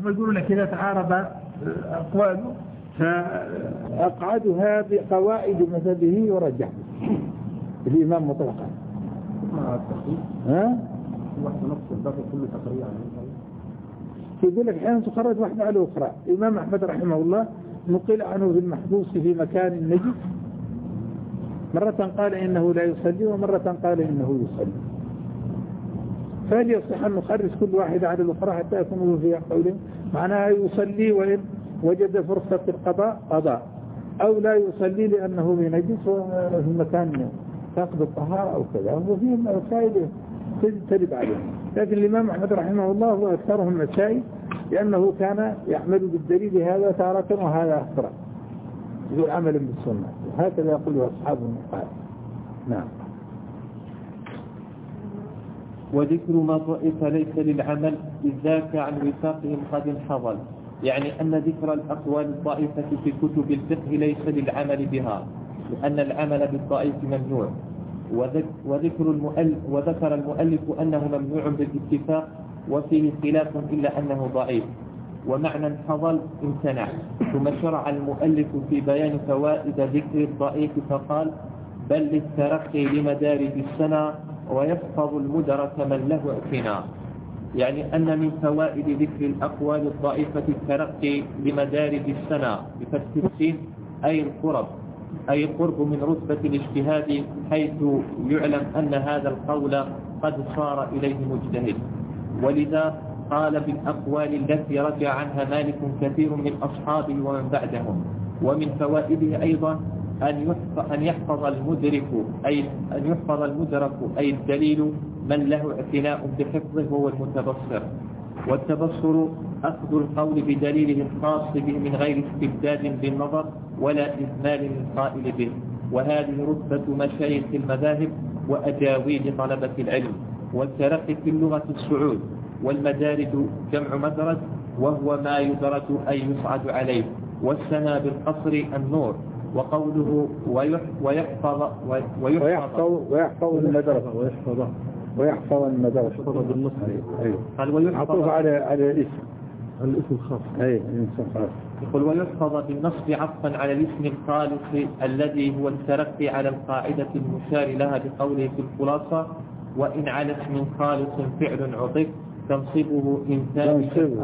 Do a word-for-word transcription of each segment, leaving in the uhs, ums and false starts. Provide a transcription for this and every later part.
هم يقولون لك إذا تعارض أقواله فأقعدها بقواعد مذهبه ورجح الإمام مطلقا. ها؟ واحدة نفس الباب كله تقريبا. يقول لك أحيانا تخرج واحدة على الأخرى. الإمام أحمد رحمه الله نقل عنه في المحبوس في مكان النجس، مرة قال إنه لا يصلي ومرة قال إنه يصلي. فهل يصح أن نخرج كل واحدة على الأخرى حتى يكون فيها قولين معناها يصلي وإن وجد فرصة القضاء قضاء، أو لا يصلي لأنه بنجس وفي مكان فاقد الطهارة أو كذا، وفي مسائل تجب عليه. لكن الإمام أحمد رحمه الله هو أكثرهم مسائل لأنه كان يعمل بالدليل هذا تارة وهذا أخرى يقول عمل بالسنة، وهكذا يقول أصحاب المقال. نعم. وذكر ما ضعف ليس للعمل إذ ذاك عن وفاقهم قد انحضل، يعني أن ذكر الأقوال الضعيفة في كتب الفقه ليس للعمل بها، لأن العمل بالضعيف ممنوع. وذكر المؤلف وذكر المؤلف أنه ممنوع بالاتفاق وفيه خلاف إلا أنه ضعيف، ومعنى انحضل امتنع. ثم شرع المؤلف في بيان فوائد ذكر الضعيف فقال: بل للترقي لمدارج السنة ويحفظ المدرك من له اعتناء، يعني أن من فوائد ذكر الأقوال الضعيفة الترقي لمدارج السنة بفتح السين أي القرب، أي القرب من رتبة الاجتهاد، حيث يعلم أن هذا القول قد صار إليه مجتهد. ولذا قال بالأقوال التي رجع عنها مالك كثير من أصحابه ومن بعدهم. ومن فوائده أيضا أن يحفظ المدرك أي أن يحفظ المدرك أي الدليل من له اعتناء بحفظه هو المتبصر. والتبصر أخذ القول بدليله الخاص به من غير استبداد بالنظر ولا إهمال للقائل به، وهذه رتبة مشايخ المذاهب وأجاويد طلبة العلم. والترقي في اللغة الصعود، والمدارج جمع مدرج وهو ما يدرج أي يصعد عليه، والسنى بالقصر النور. وقوله ويحفظ ويحفظ ويحفظ المدرج ويحفظ ويحفظ المدرج بالنص. قال ويحفظ على على الاسم الاسم الخاص. أي الاسم الخاص. يقول ويحفظ بالنصب عطفا على الاسم الخالص الذي هو الترقي على القاعدة المشار لها بقوله في الخلاصة: وإن على اسم خالص فعل عطف تنصبه إن ثابتا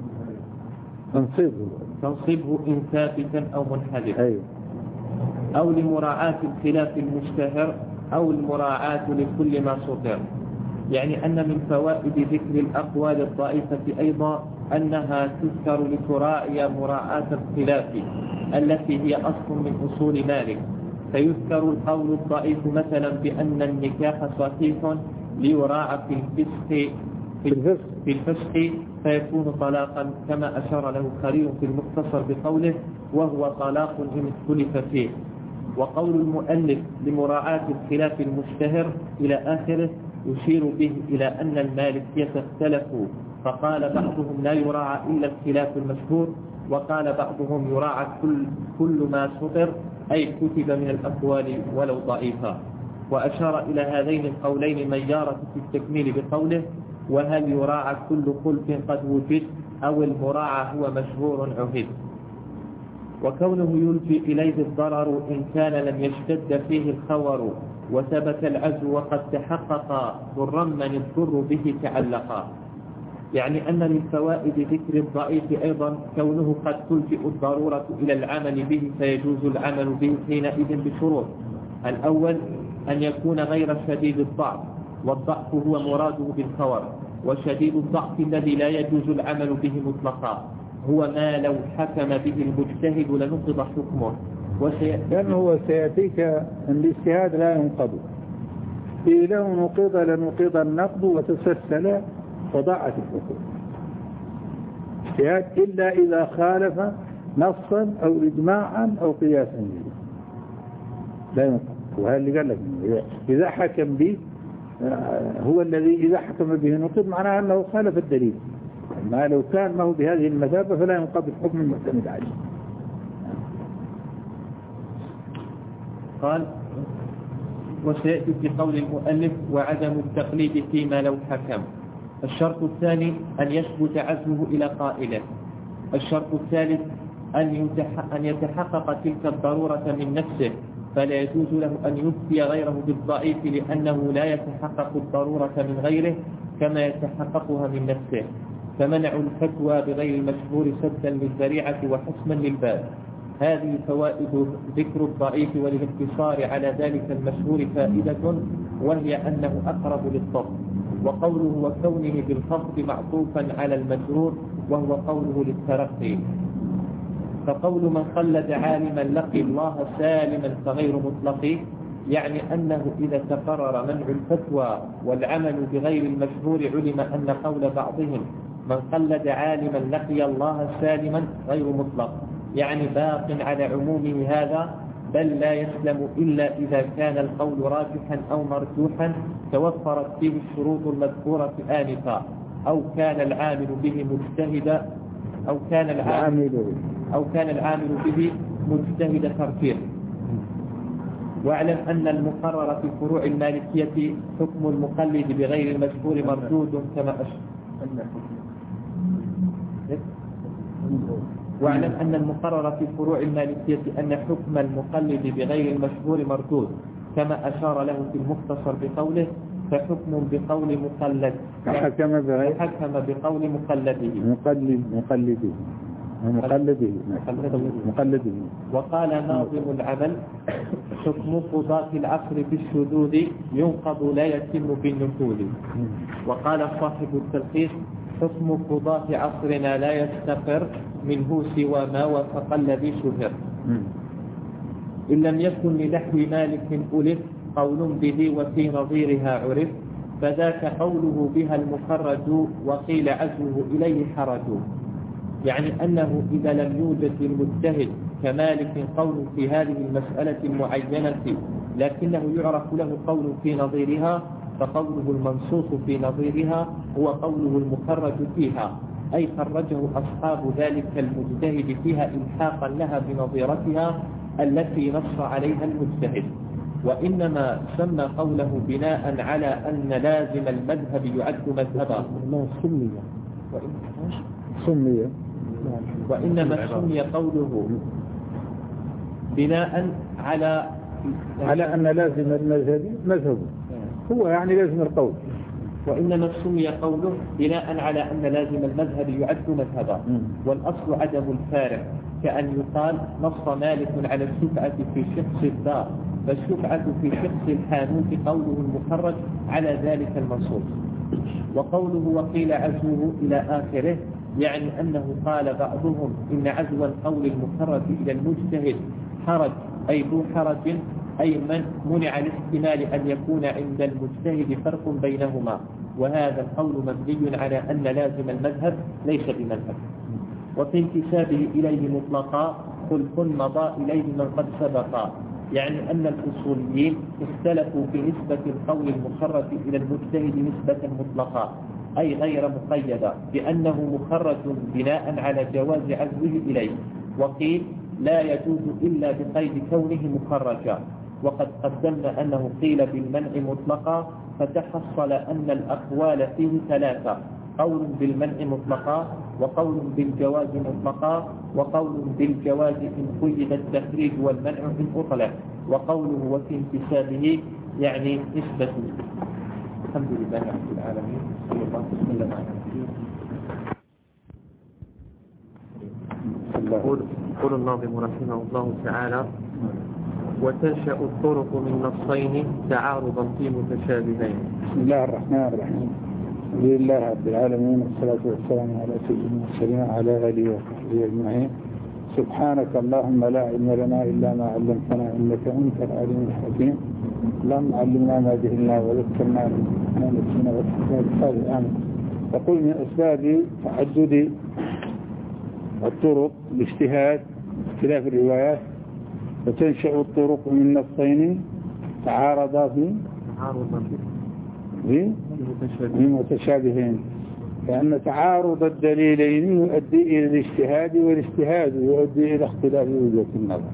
تنصبه تنصبه إن ثابتا أو منحدر، أو لمراعاة الخلاف المشتهر أو المراعاة لكل ما صدر. يعني أن من فوائد ذكر الأقوال الضعيفة أيضا أنها تذكر لتراعي مراعاة الخلاف التي هي أصل من أصول مالك. فيذكر القول الضعيف مثلا بأن النكاح صحيح ليراعى في الفسق في الفسق فيكون طلاقا، كما أشار له خليل في المختصر بقوله: وهو طلاق إن اختلف فيه. وقول المؤلف لمراعاة الخلاف المشتهر إلى آخره يشير به إلى أن المالكية اختلفوا، فقال بعضهم لا يراعى إلا الخلاف المشهور، وقال بعضهم يراعى كل, كل ما سطر أي كتب من الأقوال ولو ضعيفا. وأشار إلى هذين القولين ميارة في التكميل بقوله: وهل يراعى كل خلف قد وجد أو المراعى هو مشهور عهد. وكونه يلجي إليه الضرر إن كان لم يشتد فيه الخور وثبت العزو وقد تحقق ضرا من الضر به تعلقا. يعني أن من فوائد ذكر الضعيف أيضا كونه قد تلجئ الضرورة إلى العمل به، فيجوز العمل به حينئذ بشروط: الأول أن يكون غير شديد الضعف، والضعف هو مراده بالخور، وشديد الضعف الذي لا يجوز العمل به مطلقا هو ما لو حكم به المجتهد لنقض حكمه. لأنه هو سيأتيك أن الاجتهاد لا ينقض، إذا لو نقض لنقض النقض وتسلسل وضاعت الحكم اجتهاد، إلا إذا خالف نصا أو إجماعا أو قياسا لا ينقض. وهذا اللي قال لك إذا حكم به هو الذي إذا حكم به نقض، معناه أنه خالف الدليل. ما لو كان ما هو بهذه المثابة فلا ينقض الحكم المعتمد عليه. قال وسيأتي في قول المؤلف: وعدم التقليد فيما لو حكم. الشرط الثاني أن يثبت عزمه إلى قائله. الشرط الثالث أن أن يتحقق تلك الضرورة من نفسه، فلا يجوز له أن يفتي غيره بالضعيف لأنه لا يتحقق الضرورة من غيره كما يتحققها من نفسه. فمنع الفتوى بغير المشهور سدا للذريعة وحسما للباب. هذه فوائد ذكر الضعيف والاقتصار على ذلك المشهور فائدة، وهي أنه أقرب للضبط. وقوله وكونه بالخفض معطوفا على المجرور وهو قوله للترقي. فقول من قلد عالما لقي الله سالما فغير مطلق، يعني أنه إذا تقرر منع الفتوى والعمل بغير المشهور علم أن قول بعضهم من قلد عالما لقي الله سالما غير مطلق، يعني باق على عمومه هذا، بل لا يسلم إلا إذا كان القول راجحا أو مرجوحا توفرت فيه الشروط المذكورة آنفا، أو كان العامل به مجتهدا أو كان العامل أو كان العامل به مجتهد تركيه. واعلم أن المقرر في فروع المالكية حكم المقلد بغير المشهور مردود كما أشار. واعلم أن المقرر في فروع المالكية أن حكم المقلد بغير المشهور مردود كما أشار له في المختصر بقوله فحكم بقول مقلد حكم بغير حكم بقول مقلده مقلد مقلده مقلده مقلده. وقال ناظم العمل حكم قضاة العصر في الشذوذ ينقض لا يتم بالنفوذ. وقال صاحب التلخيص حكم قضاة عصرنا لا يستقر منه سوى ما وفق الذي شهر، إن لم يكن لنحو مالك ألف قول به وفي نظيرها عرف، فذاك قوله بها المخرج وقيل عزوه إليه حرج. يعني أنه إذا لم يوجد للمجتهد كمالك قول في هذه المسألة المعينة لكنه يعرف له قول في نظيرها، فقوله المنصوص في نظيرها هو قوله المخرج فيها، أي خرجه أصحاب ذلك المجتهد فيها إلحاقا لها بنظيرتها التي نص عليها المجتهد. وإنما سمى قوله بناء على أن لازم المذهب يعد مذهبا سمي وإنما سمي قوله بناء على على أن لازم المذهب مذهب، هو يعني لازم القول. وإنما سمي قوله بناء على أن لازم المذهب يعد مذهبا، والأصل عدم الفارق، كأن يقال نص مالك على الشفعة في شخص الدار، فالشفعة في شخص الحانوت قوله المخرج على ذلك المنصوص. وقوله وقيل عزوه إلى آخره، يعني أنه قال بعضهم إن عزو القول المخرج إلى المجتهد حرج، أي ذو حرج، أي من منع الاحتمال أن يكون عند المجتهد فرق بينهما، وهذا القول مبني على أن لازم المذهب ليس بمذهب. وفي انتسابه إليه مطلقا خلف مضى إليه من قد سبقا، يعني أن الأصوليين اختلفوا في نسبة القول المخرج إلى المجتهد نسبة مطلقة، أي غير مقيدة، بأنه مخرج بناء على جواز عزوه إليه، وقيل لا يجوز إلا بقيد كونه مخرجا. وقد قدمنا أنه قيل بالمنع مطلقا، فتحصل أن الأقوال فيه ثلاثة: قول بالمنع مطلقا، وقول بالجواز مطلقا، وقول بالجواز إن قيد التخريج والمنع إن أطلق. وقوله وفي انتسابه يعني نسبته. الحمد لله رب العالمين، صلى الله وسلم على نبينا. يقول الناظم رحمه الله تعالى: وتنشأ الطرق من نصين تعارضا في متشابهين. بسم الله الرحمن الرحيم، الحمد لله رب العالمين، والصلاة والسلام على سيدنا المرسلين وعلى آله وصحبه أجمعين. سبحانك اللهم لا علم لنا إلا ما علمتنا إنك أنت العليم الحكيم. اللهم علمنا ما جهلنا وذكرنا ما نسينا واتقنا بالصالح آمين. يقول من أسباب تعدد الطرق باجتهاد اختلاف الروايات: وتنشأ الطرق من نصين تعارضا في في متشابهين، لأن تعارض الدليلين يؤدي إلى الاجتهاد، والاجتهاد يؤدي إلى اختلاف وجهة النظر.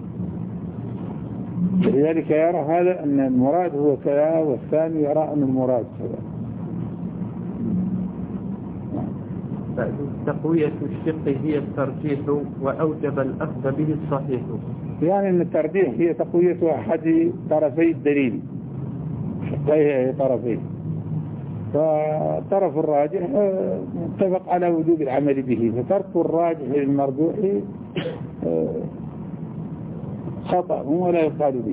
لذلك يرى هذا أن المراد هو كذا، والثاني يرى أن المراد كذا. تقوية الشق هي الترجيح وأوجب الأخذ به الصحيح. يعني أن الترجيح هي تقوية أحد طرفي الدليل، شقيه طرفين، فطرف الراجح متفق على وجوب العمل به، فترك الراجح للمرجوح خطأ ولا يقال به،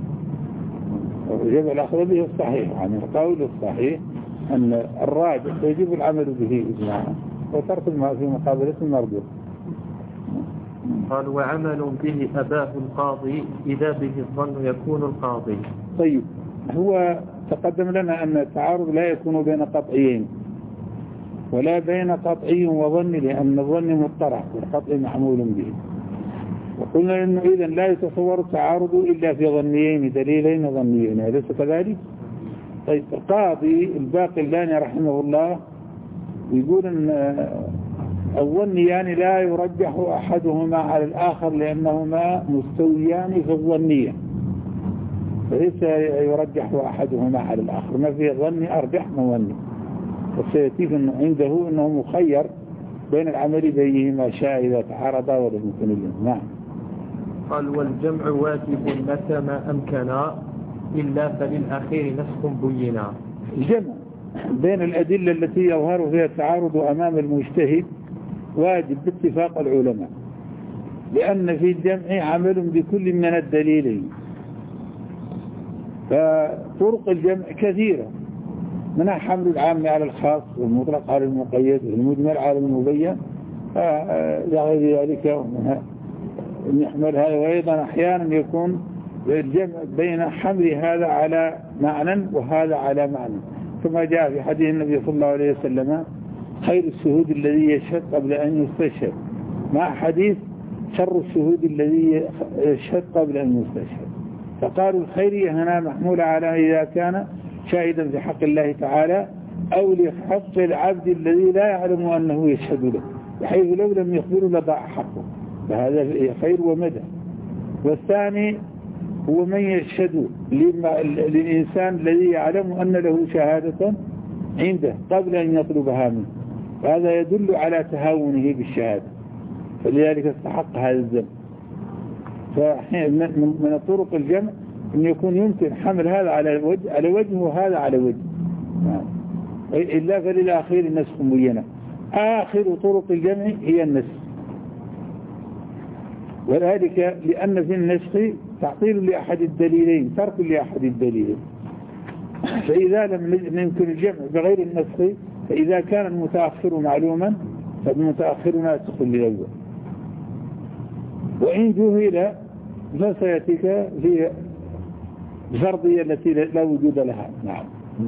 ويجب الأخذ به الصحيح. يعني القول الصحيح أن الراجح يجب العمل به إجماعا، وترك ما في مقابلة المرجوح. قال وعمل به أباه القاضي إذا به الظن يكون القاضي. طيب، هو تقدم لنا أن التعارض لا يكون بين قطعيين ولا بين قطعي وظن، لأن الظن مطرح والقطع معمول به. وقلنا أنه إذن لا يتصور التعارض إلا في ظنيين، دليلين ظنيين، أليس كذلك؟ طيب، القاضي الباقلاني رحمه الله يقول أن الظنيان لا يرجح أحدهما على الآخر لأنهما مستويان في الظنية، فليس يرجح أحدهما على الآخر، ما في ظن أرجح من ظني. وسيأتيك أنه عنده أنه مخير بين العمل بينهما شاء إذا تعارضا ولا يمكن له. نعم. قال والجمع واجب متى ما أمكنا إلا فللأخير نسخ بينا. الجمع بين الأدلة التي يظهر فيها التعارض أمام المجتهد واجب باتفاق العلماء، لأن في الجمع عمل بكل من الدليلين. فطرق الجمع كثيرة، منها حمل العام على الخاص والمطلق على المقيد والمجمل على المبين لغير ذلك، نحمل هذا. وأيضا أحيانا يكون الجمع بين حمل هذا على معنى وهذا على معنى، كما جاء في حديث النبي صلى الله عليه وسلم خير الشهود الذي يشهد قبل أن يستشهد، مع حديث شر الشهود الذي يشهد قبل أن يستشهد. فقالوا الخيرية هنا محمولة على إذا كان شاهدا في حق الله تعالى أو لحق العبد الذي لا يعلم أنه يشهد له، بحيث لو لم يخبره لضاع حقه، فهذا خير ومدى. والثاني هو من يشهد للإنسان الذي يعلم أن له شهادة عنده قبل أن يطلبها منه، وهذا يدل على تهاونه بالشهادة، فلذلك استحق هذا الذنب. فمن طرق الجمع أن يكون يمكن حمل هذا على وجه على وجه وهذا على وجه، إلا فللأخير النسخ مبينة. آخر طرق الجمع هي النسخ، وذلك لأن في النسخ تعطيل لأحد الدليلين، ترك لأحد الدليلين. فإذا لم يمكن الجمع بغير النسخ، فإذا كان المتأخر معلوما فالمتأخر ناسخ للأول، وإن جهل فسيأتيك في الفرضية التي لا وجود لها. نعم.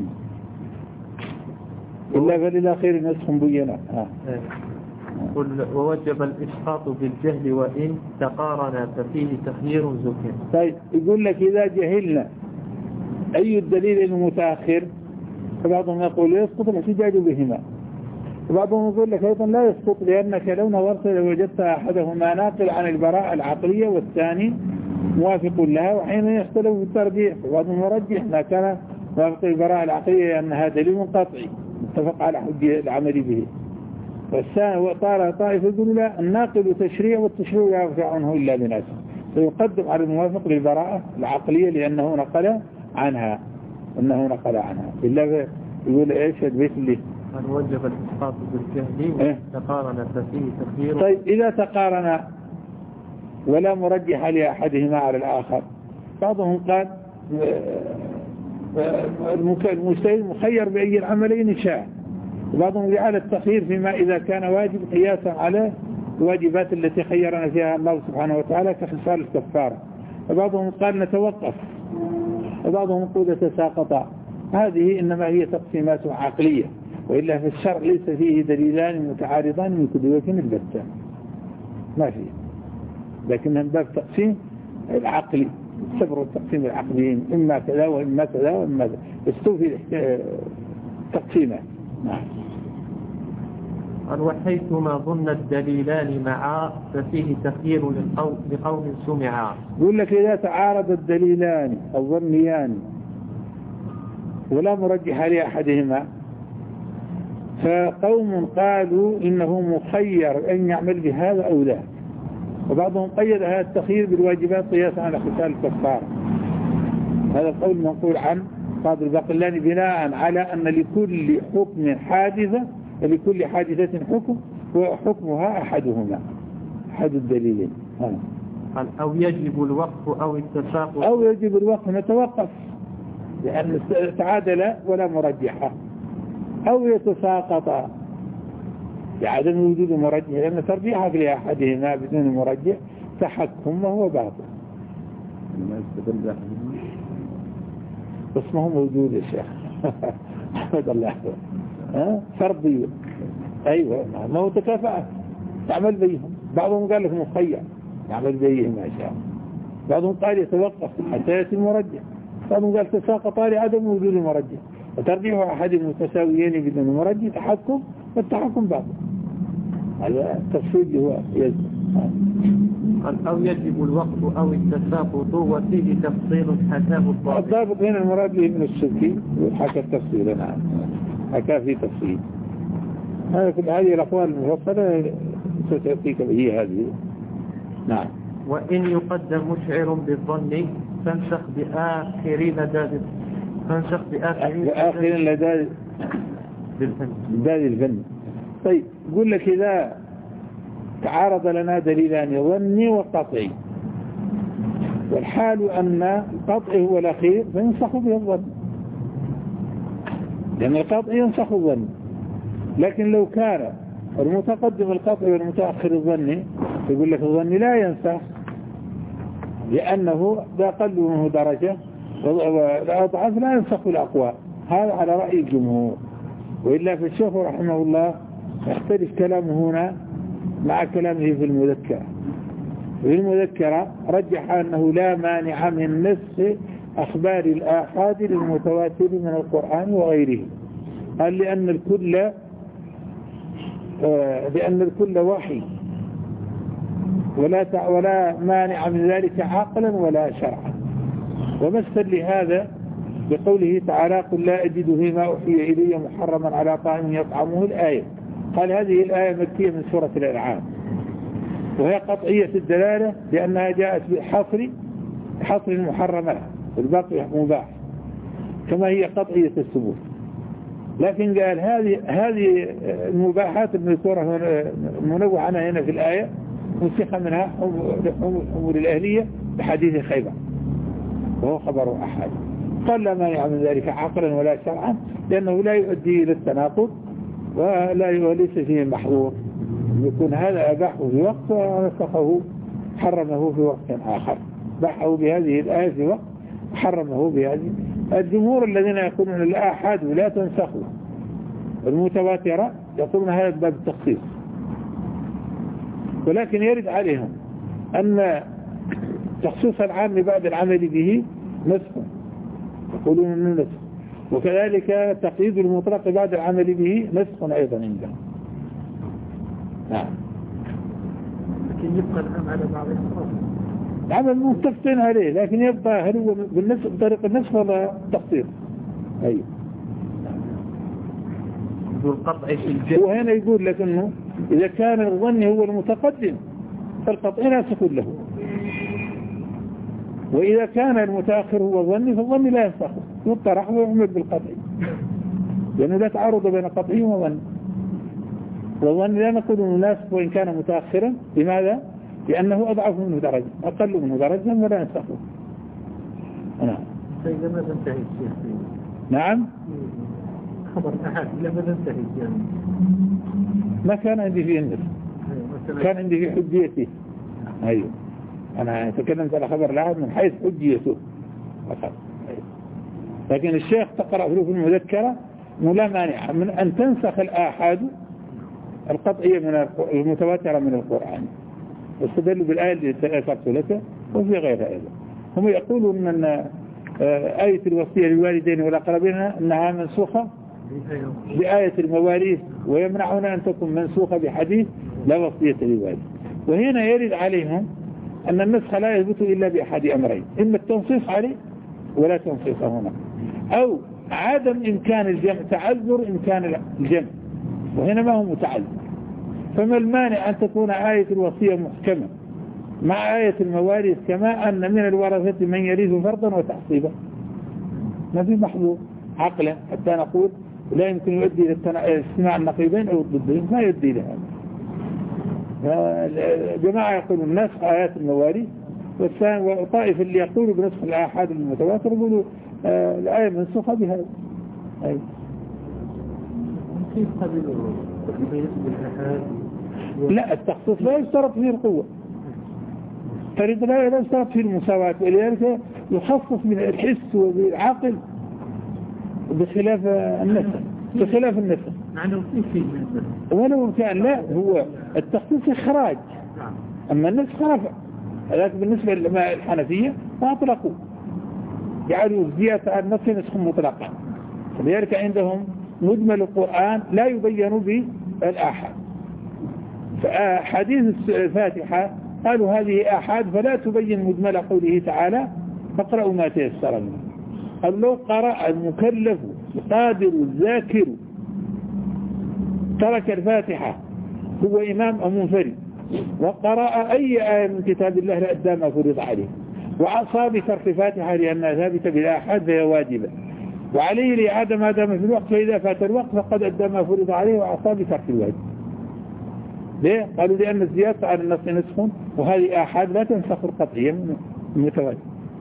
إلا فللأخير نسخ مبينة. قل ووجب الإسقاط بالجهل وإن تقارن ففيه تخيير ذكر. طيب، يقول لك إذا جهلنا أي الدليل المتأخر، فبعضهم يقول يسقط الاحتجاج بهما، وبعضهم يقول لك أيضا لا يسقط، لأنك لو نظرت لوجدت أحدهما ناقل عن البراءة العقلية والثاني موافق لها، وحين يختلف في الترجيح، وبعضهم يرجح ما كان موافق البراءة العقلية أنها دليل قطعي متفق على حجة العمل به، والثاني وطال طائفة يقول لا، الناقل تشريع والتشريع لا يرفع عنه إلا بنفسه، فيقدم على الموافق للبراءة العقلية لأنه نقل عنها أنه نقل عنها. إلا يقول إيش البيت اللي أن وجب الإسقاط بالجهل إيه؟ تقارن ففيه تخيير. طيب، إذا تقارن ولا مرجح لأحدهما على الآخر، بعضهم قال المجتهد مخير بأي العملين شاء، وبعضهم جعل التخيير فيما إذا كان واجب قياسا على الواجبات التي خيرنا فيها الله سبحانه وتعالى كخصال الكفارة، وبعضهم قال نتوقف، وبعضهم قال تساقط. هذه إنما هي تقسيمات عقلية، وإلا في الشرع ليس فيه دليلان متعارضان من كل وجه البتة، ما فيه، لكن من باب تقسيم العقلي، صبر التقسيم العقليين، إما كذا وإما كذا وإما كذا، استوفي تقسيمات. نعم. وحيثما ظن الدليلان معا ففيه تخيير لقوم سمعا. يقول لك إذا تعارض الدليلان الظنيان ولا مرجح لأحدهما، فقوم قالوا إنه مخير أن يعمل بهذا أو ذاك، وبعضهم قيد هذا التخيير بالواجبات قياسا على قتال الكفار. هذا القول منقول عن قاضي الباقلاني بناء على أن لكل حكم حادثة ولكل حادثة حكم، وحكمها أحدهما أحد الدليلين. أو يجب الوقف أو التساقط. أو يجب الوقف، نتوقف لأن تعادل ولا مرجحة، أو يتساقط لعدم وجود مرجح، لأن ترجيحها في أحدهما بدون مرجح تحكم وهو باطل. بس ما هو موجود يا شيخ. أحمد الله ها فرضي. أيوة ما هو تكافأ تعمل بيهم. بعضهم قال لك مخير يعمل بيهم ما شاء، بعضهم قال يتوقف حتى يأتي المرجح، بعضهم قال تساقط لعدم وجود المرجح، وترجيح أحد المتساويين بدون مرجح تحكم، والتحكم باطل. هذا التفصيل هو يجب. أو يجب الوقف أو التساقط، وفيه تفصيل حكاه الضابط. الضابط هنا المراد به من السلكي وحكى التفصيل. نعم حكى فيه تفصيل. هذا كل هذه الأقوال المفصلة ستأتيك به هذه. نعم. وإن يقدم مشعر بالظن فانسخ بآخر لداد فانسخ بآخر بآخر لداد لداد الفن. طيب يقول لك إذا تعارض لنا دليلان ظني وقطعي، والحال أن القطع هو الأخير فينسخ به الظن، لأن القطع ينسخ الظن. لكن لو كان المتقدم القطع والمتأخر الظني يقول لك الظن لا ينسخ، لأنه ذا قل منه درجة والأضعف لا ينسخ الأقوى. هذا على رأي الجمهور. وإلا في الشيخ رحمه الله يختلف كلامه هنا مع كلامه في المذكرة. في المذكرة رجح أنه لا مانع من نسخ أخبار الآحاد للمتواتر من القرآن وغيره. قال لأن الكل لأن الكل وحي، ولا ولا مانع من ذلك عقلا ولا شرعا. ومثل لهذا بقوله تعالى قل لا أجد فيما أوحي إلي محرما على طاعم يطعمه الآية. قال هذه الآية مكية من سورة الأنعام، وهي قطعية الدلالة لأنها جاءت بحصر حصر المحرمات والباقي مباح، كما هي قطعية الثبوت. لكن قال هذه هذه المباحات المذكورة المنوع عنها هنا في الآية نسخ منها أمور الأهلية بحديث خيبر وهو خبر أحد. قال لا مانع من ذلك عقلا ولا شرعا، لأنه لا يؤدي إلى التناقض ولا وليس فيه محظور، يكون هذا أباحه في وقت ونسخه حرمه في وقت آخر. بحه بهذه الآية في وقت حرمه بهذه. الجمهور الذين يقولون الآحاد لا تنسخوا المتواترة يقولون هذا باب التخصيص، ولكن يرد عليهم أن تخصيص العام بعد العمل به نسخ، يقولون أنه نسخ، وكذلك تقييد المطلق بعد العمل به نسخ أيضا عندهم. نعم. لكن يبقى العام على بعض الأخرى العمل متفقين عليه، لكن يبقى هل هو بالنسخ بطريق النسخ ولا تخصيص؟ أي القطع في الجد. وهنا يقول لك أنه إذا كان الظن هو المتقدم فالقطع ناسخ له، وإذا كان المتأخر هو الظن فالظن لا ينسخ، يطرح ويعمل بالقطع، لأنه لا تعارض بين قطعي وظن. والظن لا نقول أنه ناسخ وإن كان متأخرا. لماذا؟ لأنه أضعف منه درجة، أقل منه درجة ولا ينسخه. نعم. إلى ماذا انتهي الشيخ؟ نعم. خبر أحد إلى ماذا انتهي يعني؟ ما كان عندي فيه النسخ، كان عندي فيه حجيته. أيوه أنا تكلمت على خبر الأحد من حيث حجيته فقط. لكن الشيخ تقرأ في المذكرة لا مانع من أن تنسخ الآحاد القطعية من المتواترة من القرآن، واستدلوا بالآية التي أشرت لك وفي غيرها أيضا. هم يقولون أن آية الوصية للوالدين والأقربين أنها منسوخة بآية المواريث، ويمنعون أن تكون منسوخة بحديث لا وصية للوالد. وهنا يرد عليهم أن النسخ لا يثبت إلا بأحد أمرين: إما التنصيص عليه ولا تنصيص هنا، أو عدم إمكان الجمع، تعذر إمكان الجمع وهنا ما هو متعلق. فما المانع أن تكون آية الوصية محكمة مع آية المواريث، كما أن من الورثة من يرث فرضا وتحصيبا؟ ما في محظور عقلا حتى نقول لا يمكن يؤدي إلى اجتماع النقيضين أو الضدين، ما يؤدي لها. جماعة يقولون نسخ آيات المواريث، وطائف اللي يقولوا بنسخ الآحاد المتواتر يقولوا آه الآية منسوخة بهذا. أي كيف قبلوا تخصيص بالآحاد؟ لا، التخصيص لا يشترط فيه القوة، فريد لا يشترط فيه المساواة، ولذلك يخصص من الحس والعقل بخلاف النسخ، بخلاف النسخ. معنى في شيء ولو كان لا، هو التخصيص إخراج، أما النسخ رفع. لكن بالنسبة للحنفية فأطلقوا، جعلوا الزيادة على النص نسخ مطلقا، فلذلك عندهم مجمل القرآن لا يبين بالآحاد. فحديث الفاتحة قالوا هذه آحاد فلا تبين مجمل قوله تعالى فاقرأوا ما تيسر منه. قال لو قرأ المكلف القادر الذاكر ترك الفاتحة هو إمام أو منفرد وقرأ أي آية من كتاب الله لأدى ما فرض عليه، وعصى بترك الفاتحة لأنها ثابتة بالآحاد فهي واجبة، وعليه لإعادة ما دام في الوقت، فإذا فات الوقت فقد أدى ما فرض عليه وعصى بترك الواجب. ليه؟ قالوا لأن الزيادة على النص نسخ، وهذه آحاد لا تنسخ القطعية من المتواجد.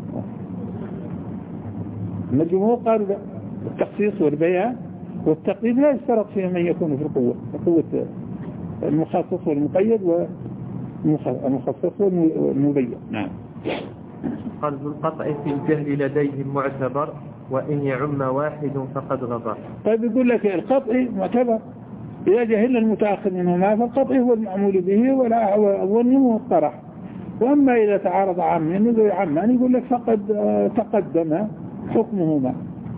أما الجمهور قالوا لا، التخصيص والبيان والتقييد لا يشترط فيه من يكون في القوة، قوة المخصص والمقيد والمخصص والمبين. نعم. قلب القطع في الجهل لديهم معتبر، وإن يعم واحد فقد غبر. طيب يقول لك القطع معتبر إذا جهل المتأخر منهما، فالقطع هو المعمول به والظن هو الطرح. وأما إذا تعارض عامان عمان يقول لك فقد تقدم حكمهما،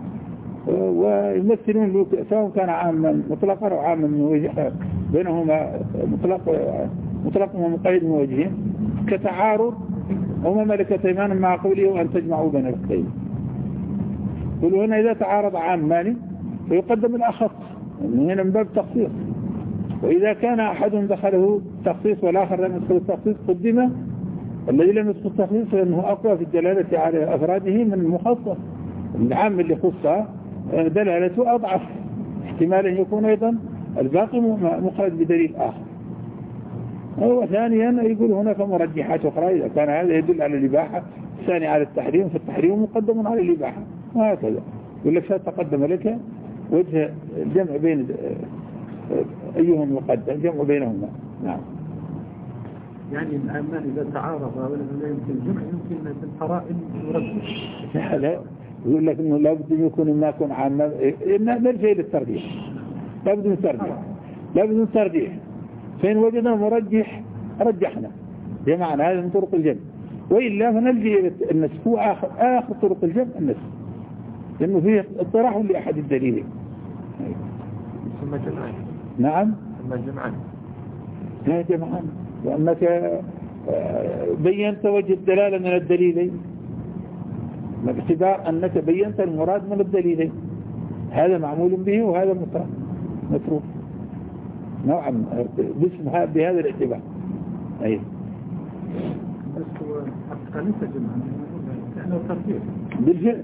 ويمثلون سواء كان عاما مطلقا أو عاما من وجه بينهما مطلق مطلق ومقيد من وجهين كتعارض وما ملكت ايمانكم مع قوله وأن تجمعوا بين الاختين. يقولوا هنا إذا تعارض عامان فيقدم الأخص هنا من باب تخصيص، وإذا كان أحدهم دخله تخصيص والآخر لم يدخل التخصيص قدم الذي لم يدخل التخصيص لأنه أقوى في الدلالة على أفراده من المخصص. العام اللي خصها دلالته أضعف، احتمال أن يكون أيضا الباقي مخرج بدليل آخر. وثانيا يقول هناك مرجحات أخرى، إذا كان هذا يدل على الإباحة، الثاني على التحريم، فالتحريم مقدم على الإباحة، وهكذا. يقول لك تقدم لك وجه الجمع بين أيهم مقدم، جمع بينهما. نعم. يعني العمان إذا تعارض ولا يمكن الجمع يمكن في القرائن يرجح. لا لا، يقول لك إنه لابد أن يكون ما يكون عاما، نرجع للترجيح، لابد من ترجيح، لابد من ترجيح. فإن وجدنا مرجح رجحنا بمعنى هذا من طرق الجمع، وإلا فنلجي إلى النسخ. هو آخر, آخر طرق الجمع النسخ، لأنه فيه اضطراح لأحد الدليلين. ثم جمعان. نعم. ثم جمعان. لا جمعان، لأنك بينت وجه الدلالة من الدليلين، باعتبار أنك بينت المراد من الدليلين، هذا معمول به وهذا متروك نوعا باسم بهذا الاعتبار. أيه. بس هو حقا ليس جمعا، لأنه ترتيب بالفعل.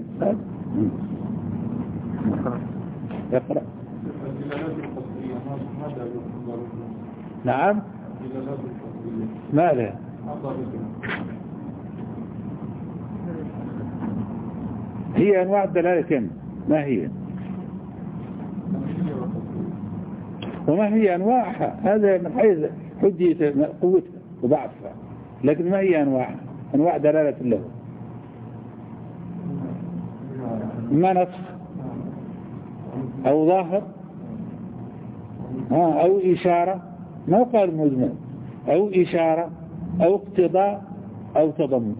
يقرأ. نعم. ما له هي أنواع الدلالة كم؟ ما هي؟ وما هي أنواعها؟ هذا من حيث حجية قوتها وضعفها، لكن ما هي أنواعها؟ أنواع دلالة له ما نص أو ظاهر أو إشارة، ما قال مجمل، أو إشارة أو اقتضاء أو تضمن.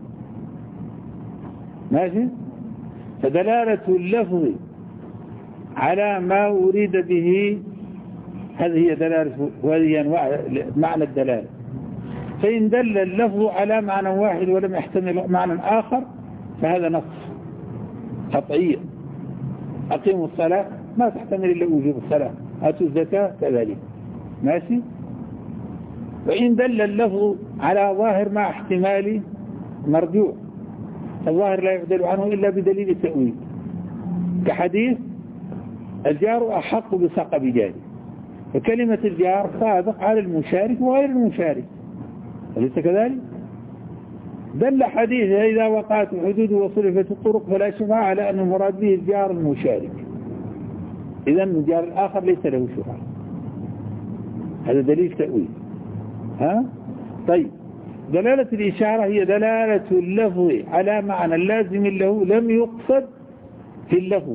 ماشي؟ فدلالة اللفظ على ما أريد به هذه هي دلالة، وهذه أنواع معنى الدلالة. فإن دل اللفظ على معنى واحد ولم يحتمل معنى آخر فهذا نص قطعي. أقيموا الصلاة ما تحتمل إلا وجوب الصلاة، آتوا الزكاة كذلك ماشي. وإن دل اللفظ على ظاهر مع احتمال مرجوع، الظاهر لا يعدل عنه إلا بدليل التأويل، كحديث الجار أحق بسقب جاره، فكلمة الجار صادق على المشارك وغير المشارك، أليس كذلك؟ دل حديث إذا وقعت الحدود وصرفت الطرق فلا شفاعة على أن المراد به الجار المشارك، إذن الجار الآخر ليس له شفاعة، هذا دليل تأويل. ها؟ طيب دلالة الإشارة هي دلالة اللفظ على معنى لازم له لم يقصد في اللفظ،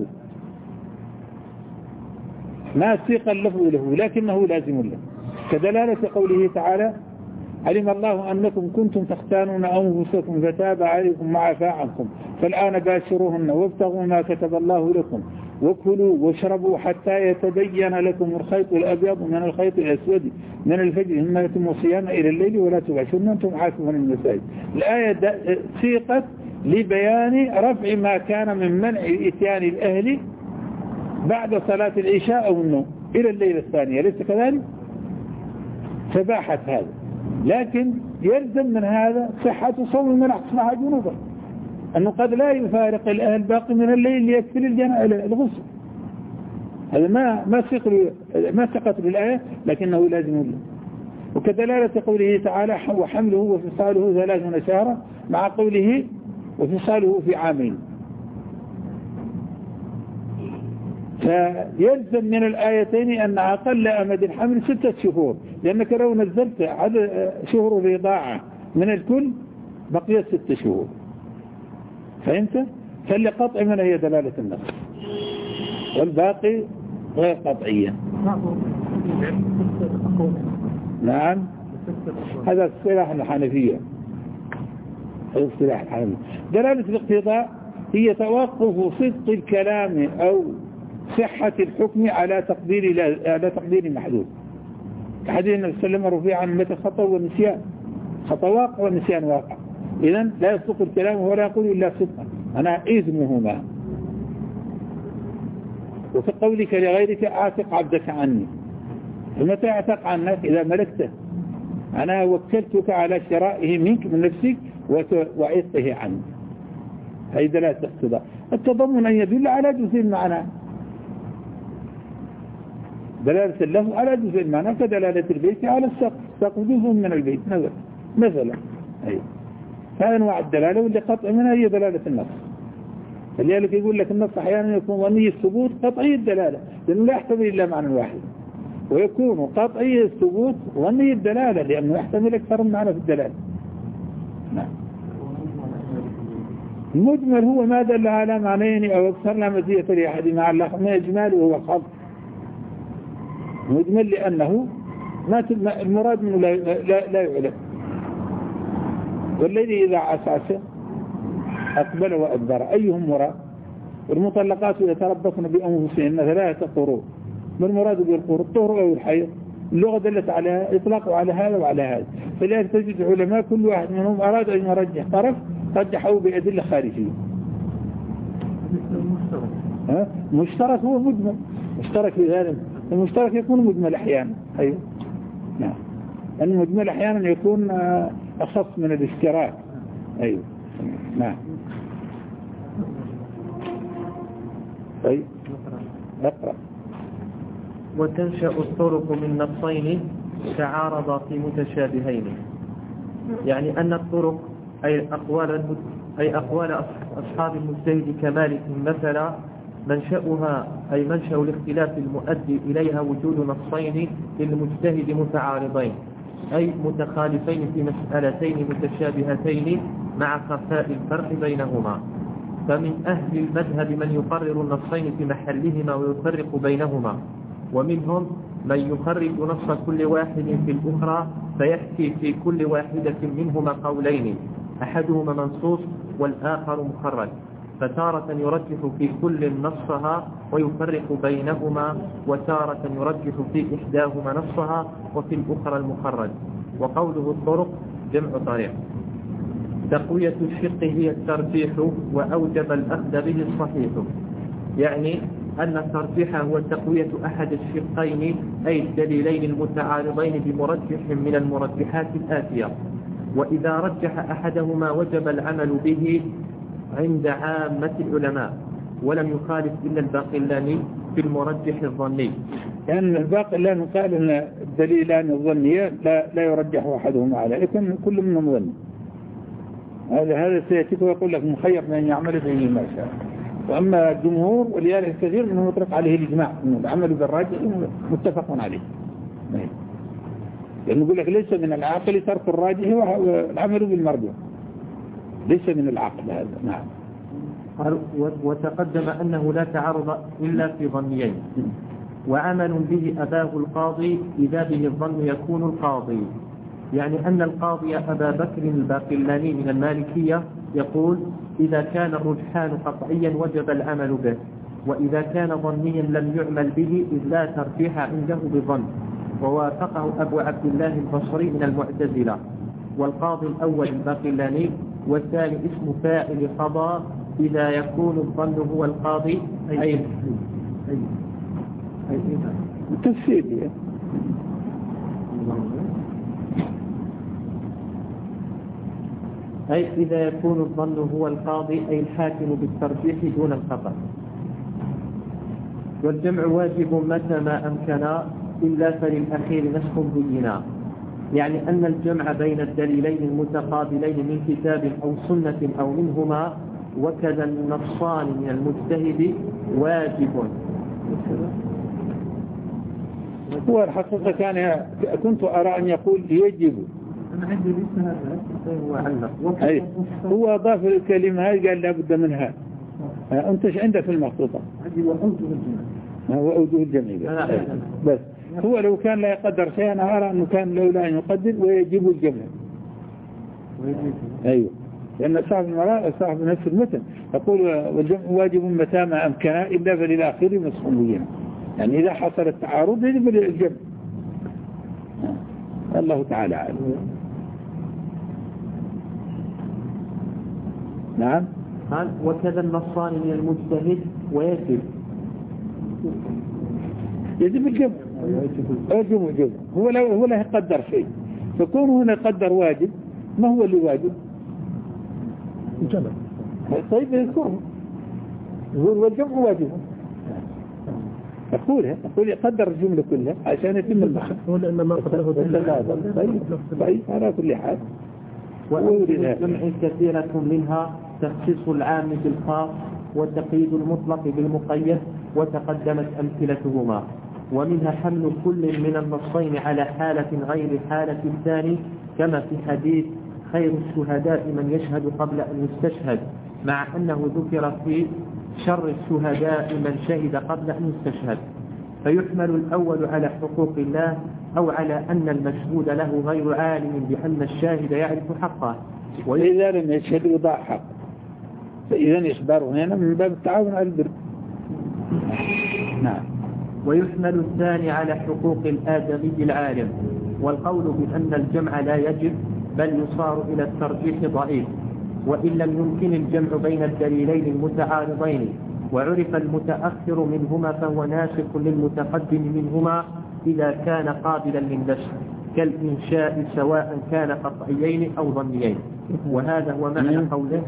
ما سيق اللفظ له لكنه لازم له، كدلالة قوله تعالى علم الله أنكم كنتم تختانون أنفسكم فتاب عليكم وعفى عنكم فالآن باشروهن وابتغوا ما كتب الله لكم وكلوا واشربوا حتى يتبين لكم الخيط الأبيض من الخيط الأسود من الفجر ثم يتموا الصيام إلى الليل ولا تباشرون أنتم عاكفون المساجد. الآية سيقت لبيان رفع ما كان من منع إتيان الأهل بعد صلاة العشاء أو النوم إلى الليلة الثانية، ليس كذلك؟ فباحت هذا، لكن يلزم من هذا صحة صوم من أصبح جنوبا، أنه قد لا يفارق الأهل باقي من الليل ليكفل الغسل، هذا ما ما سقط ما سقط بالآية لكنه لازم له. وكدلالة قوله تعالى وحمله وفصاله ثلاثون شهرا مع قوله وفصاله في عامين، فيلزم من الآيتين أن أقل أمد الحمل ستة شهور، لأنك لو نزلت عدد شهور الرضاعة من الكل بقي ستة شهور، فهمت؟ فالقطع من هي دلالة النص والباقي غير قطعية. نعم هذا الصلاح الحنفية، هذا الصلاح الحنفية. دلالة الاقتضاء هي توقف صدق الكلام أو صحة الحكم على تقدير على تقدير محدود، حديث النبي صلى الله عليه وسلم رفيع عن متى خطأ والنسيان، خطأ واقع والنسيان واقع، إذن لا يصدق الكلام ولا يقول إلا صدقا، أنا إذنهما. وفي قولك لغيرك أعتق عبدك عني، فمتى أعتق عنك؟ إذا ملكته، أنا وكلتك على شرائه منك من نفسك وعيقه عنك، هذه دلالة الاقتضاء. التضمن أن يدل على جزء المعنى، دلالة اللفظ على جزء المعنى كدلالة البيت على السقف، السقف جزء من البيت مثلا، أيوه. فأنواع الدلالة واللي قطع منها هي دلالة النص، فلذلك يقول لك النص أحيانا يكون ظني الثبوت قطعي الدلالة لأنه لا يحتمل إلا معنى واحد، ويكون قطعي الثبوت ظني الدلالة لأنه يحتمل أكثر من معنى في الدلالة. نعم. المجمل هو ما دل على معنيين أو أكثر لا مزية لأحد مع الله ما إجمال وهو الخلق مجمل، لأنه ما المراد منه لا, لا, لا يعلم. والذي إذا عسعس أقبل وأدبر أيهم مراد؟ والمطلقات يتربصن بأنفسهن ثلاثة قروء، ما المراد بالقروء؟ الطهر أو الحيض، اللغة دلت على إطلاق على هذا وعلى هذا، فلذلك تجد علماء كل واحد منهم أراد أن يرجح طرف رجحه بأدلة خارجية. مشترك هو مجمل، مشترك في ذلك، المشترك يكون مجمل أحيانا، أيوه نعم، المجمل أحيانا يكون أخص من الاشتراك، أيوه نعم. طيب اقرأ. وتنشأ الطرق من نصين تعارضا في متشابهين، يعني أن الطرق أي أقوال أي أقوال أصحاب المجتهد كمالك مثلا منشأها أي منشأ الاختلاف المؤدي إليها وجود نصين للمجتهد متعارضين أي متخالفين في مسألتين متشابهتين مع خفاء الفرق بينهما. فمن أهل المذهب من يقرر النصين في محلهما ويفرق بينهما، ومنهم من يخرج نص كل واحد في الأخرى فيحكي في كل واحدة منهما قولين أحدهما منصوص والآخر مخرج، فتارة يرجح في كل نصها ويفرق بينهما، وتارة يرجح في إحداهما نصها وفي الأخرى المخرج. وقوله الطرق جمع طريق. تقوية الشق هي الترجيح وأوجب الأخذ به الصحيح، يعني أن الترجيح هو تقوية أحد الشقين أي الدليلين المتعارضين بمرجح من المرجحات الآتية، وإذا رجح أحدهما وجب العمل به عند عامة العلماء، ولم يخالف إلا الباقلاني في المرجح الظني. لأن يعني الباقلاني قال أن الدليلان الظنية لا, لا يرجح أحدهما على لكن كل منهم ظني. هذا هذا سيأتيك ويقول لك مخير من أن يعمل به ما شاء. وأما الجمهور ولذلك كثير منهم يطلق عليه الإجماع أنه العمل بالراجح متفق عليه، لأنه يقول لك ليس من العقل ترك الراجح والعمل بالمرجح، ليس من العقل هذا. نعم. وتقدم أنه لا تعارض إلا في ظنيين، وعمل به أباه القاضي إذا به الظن يكون القاضي، يعني أن القاضي أبا بكر الباقلاني من المالكية يقول إذا كان الرجحان قطعيا وجب العمل به، وإذا كان ظنيا لم يعمل به إذ لا ترجيح عنده بظن، ووافقه أبو عبد الله البصري من المعتزلة. والقاضي الأول الباقلاني، والثاني اسم فاعل قضى إذا يكون الظن هو القاضي أي أي أي تفسير أي إذا يكون الظن هو القاضي أي الحاكم بالترجيح دون الخطأ. والجمع واجب متى ما أمكن إلا فللأخير نسخ بينا، يعني أن الجمع بين الدليلين المتقابلين من كتاب أو سنة أو منهما وكذا النصان من المجتهد واجب. هو الحقيقة كان كنت أرى أن يقول يجب، أنا عندي ليس هذا هو علق أي هو أضاف الكلمة هذه قال لابد منها. أنت إيش عندك في المخطوطة؟ عندي وأوجه الجمع. هو أوجه الجمع بس. هو لو كان لا يقدر شيئا أنا أرى أنه كان لولا أن يقدر ويجب الجمع. أيوه، لأن صاحب المراء صاحب نفس المتن يقول والجمع واجب متى ما أمكن إلا فللآخر نسخ بينا، يعني إذا حصل التعارض يجب الجمع. الله تعالى عالم. نعم. قال وكذا النصان من المجتهد ويجب يجب الجمع. يجب الجمع. هو لا هو لا يقدر شيء، فكون هنا يقدر واجب ما هو اللي واجب؟ الجمع. طيب يذكره يقول والجمع واجب، أقولها أقول يقدر الجملة كلها عشان يتم البحث. هو لأن ما قدره طيب طيب على كل حال. وأمثلة الجمع كثيرة منها تخصيص العام بالخاص وتقييد المطلق بالمقيد، وتقدمت أمثلتهما. ومنها حمل كل من النصين على حالة غير حالة الثاني، كما في حديث خير الشهداء من يشهد قبل أن يستشهد، مع أنه ذكر في شر الشهداء من شهد قبل أن يستشهد، فيحمل الأول على حقوق الله أو على أن المشهود له غير عالم بأن الشاهد يعرف حقه، وإذا لم يشهد يضاع حق، فإذا إخباره هنا من باب التعاون على البر. نعم. ويحمل الثاني على حقوق الآدمي العالم، والقول بأن الجمع لا يجب بل يصار إلى الترجيح ضعيف، وإن لم يمكن الجمع بين الدليلين المتعارضين وعرف المتأخر منهما فهو ناسخ للمتقدم منهما إذا كان قابلا للنسخ، كالإنشاء سواء كان قطعيين أو ظنيين. وهذا هو معنى قوله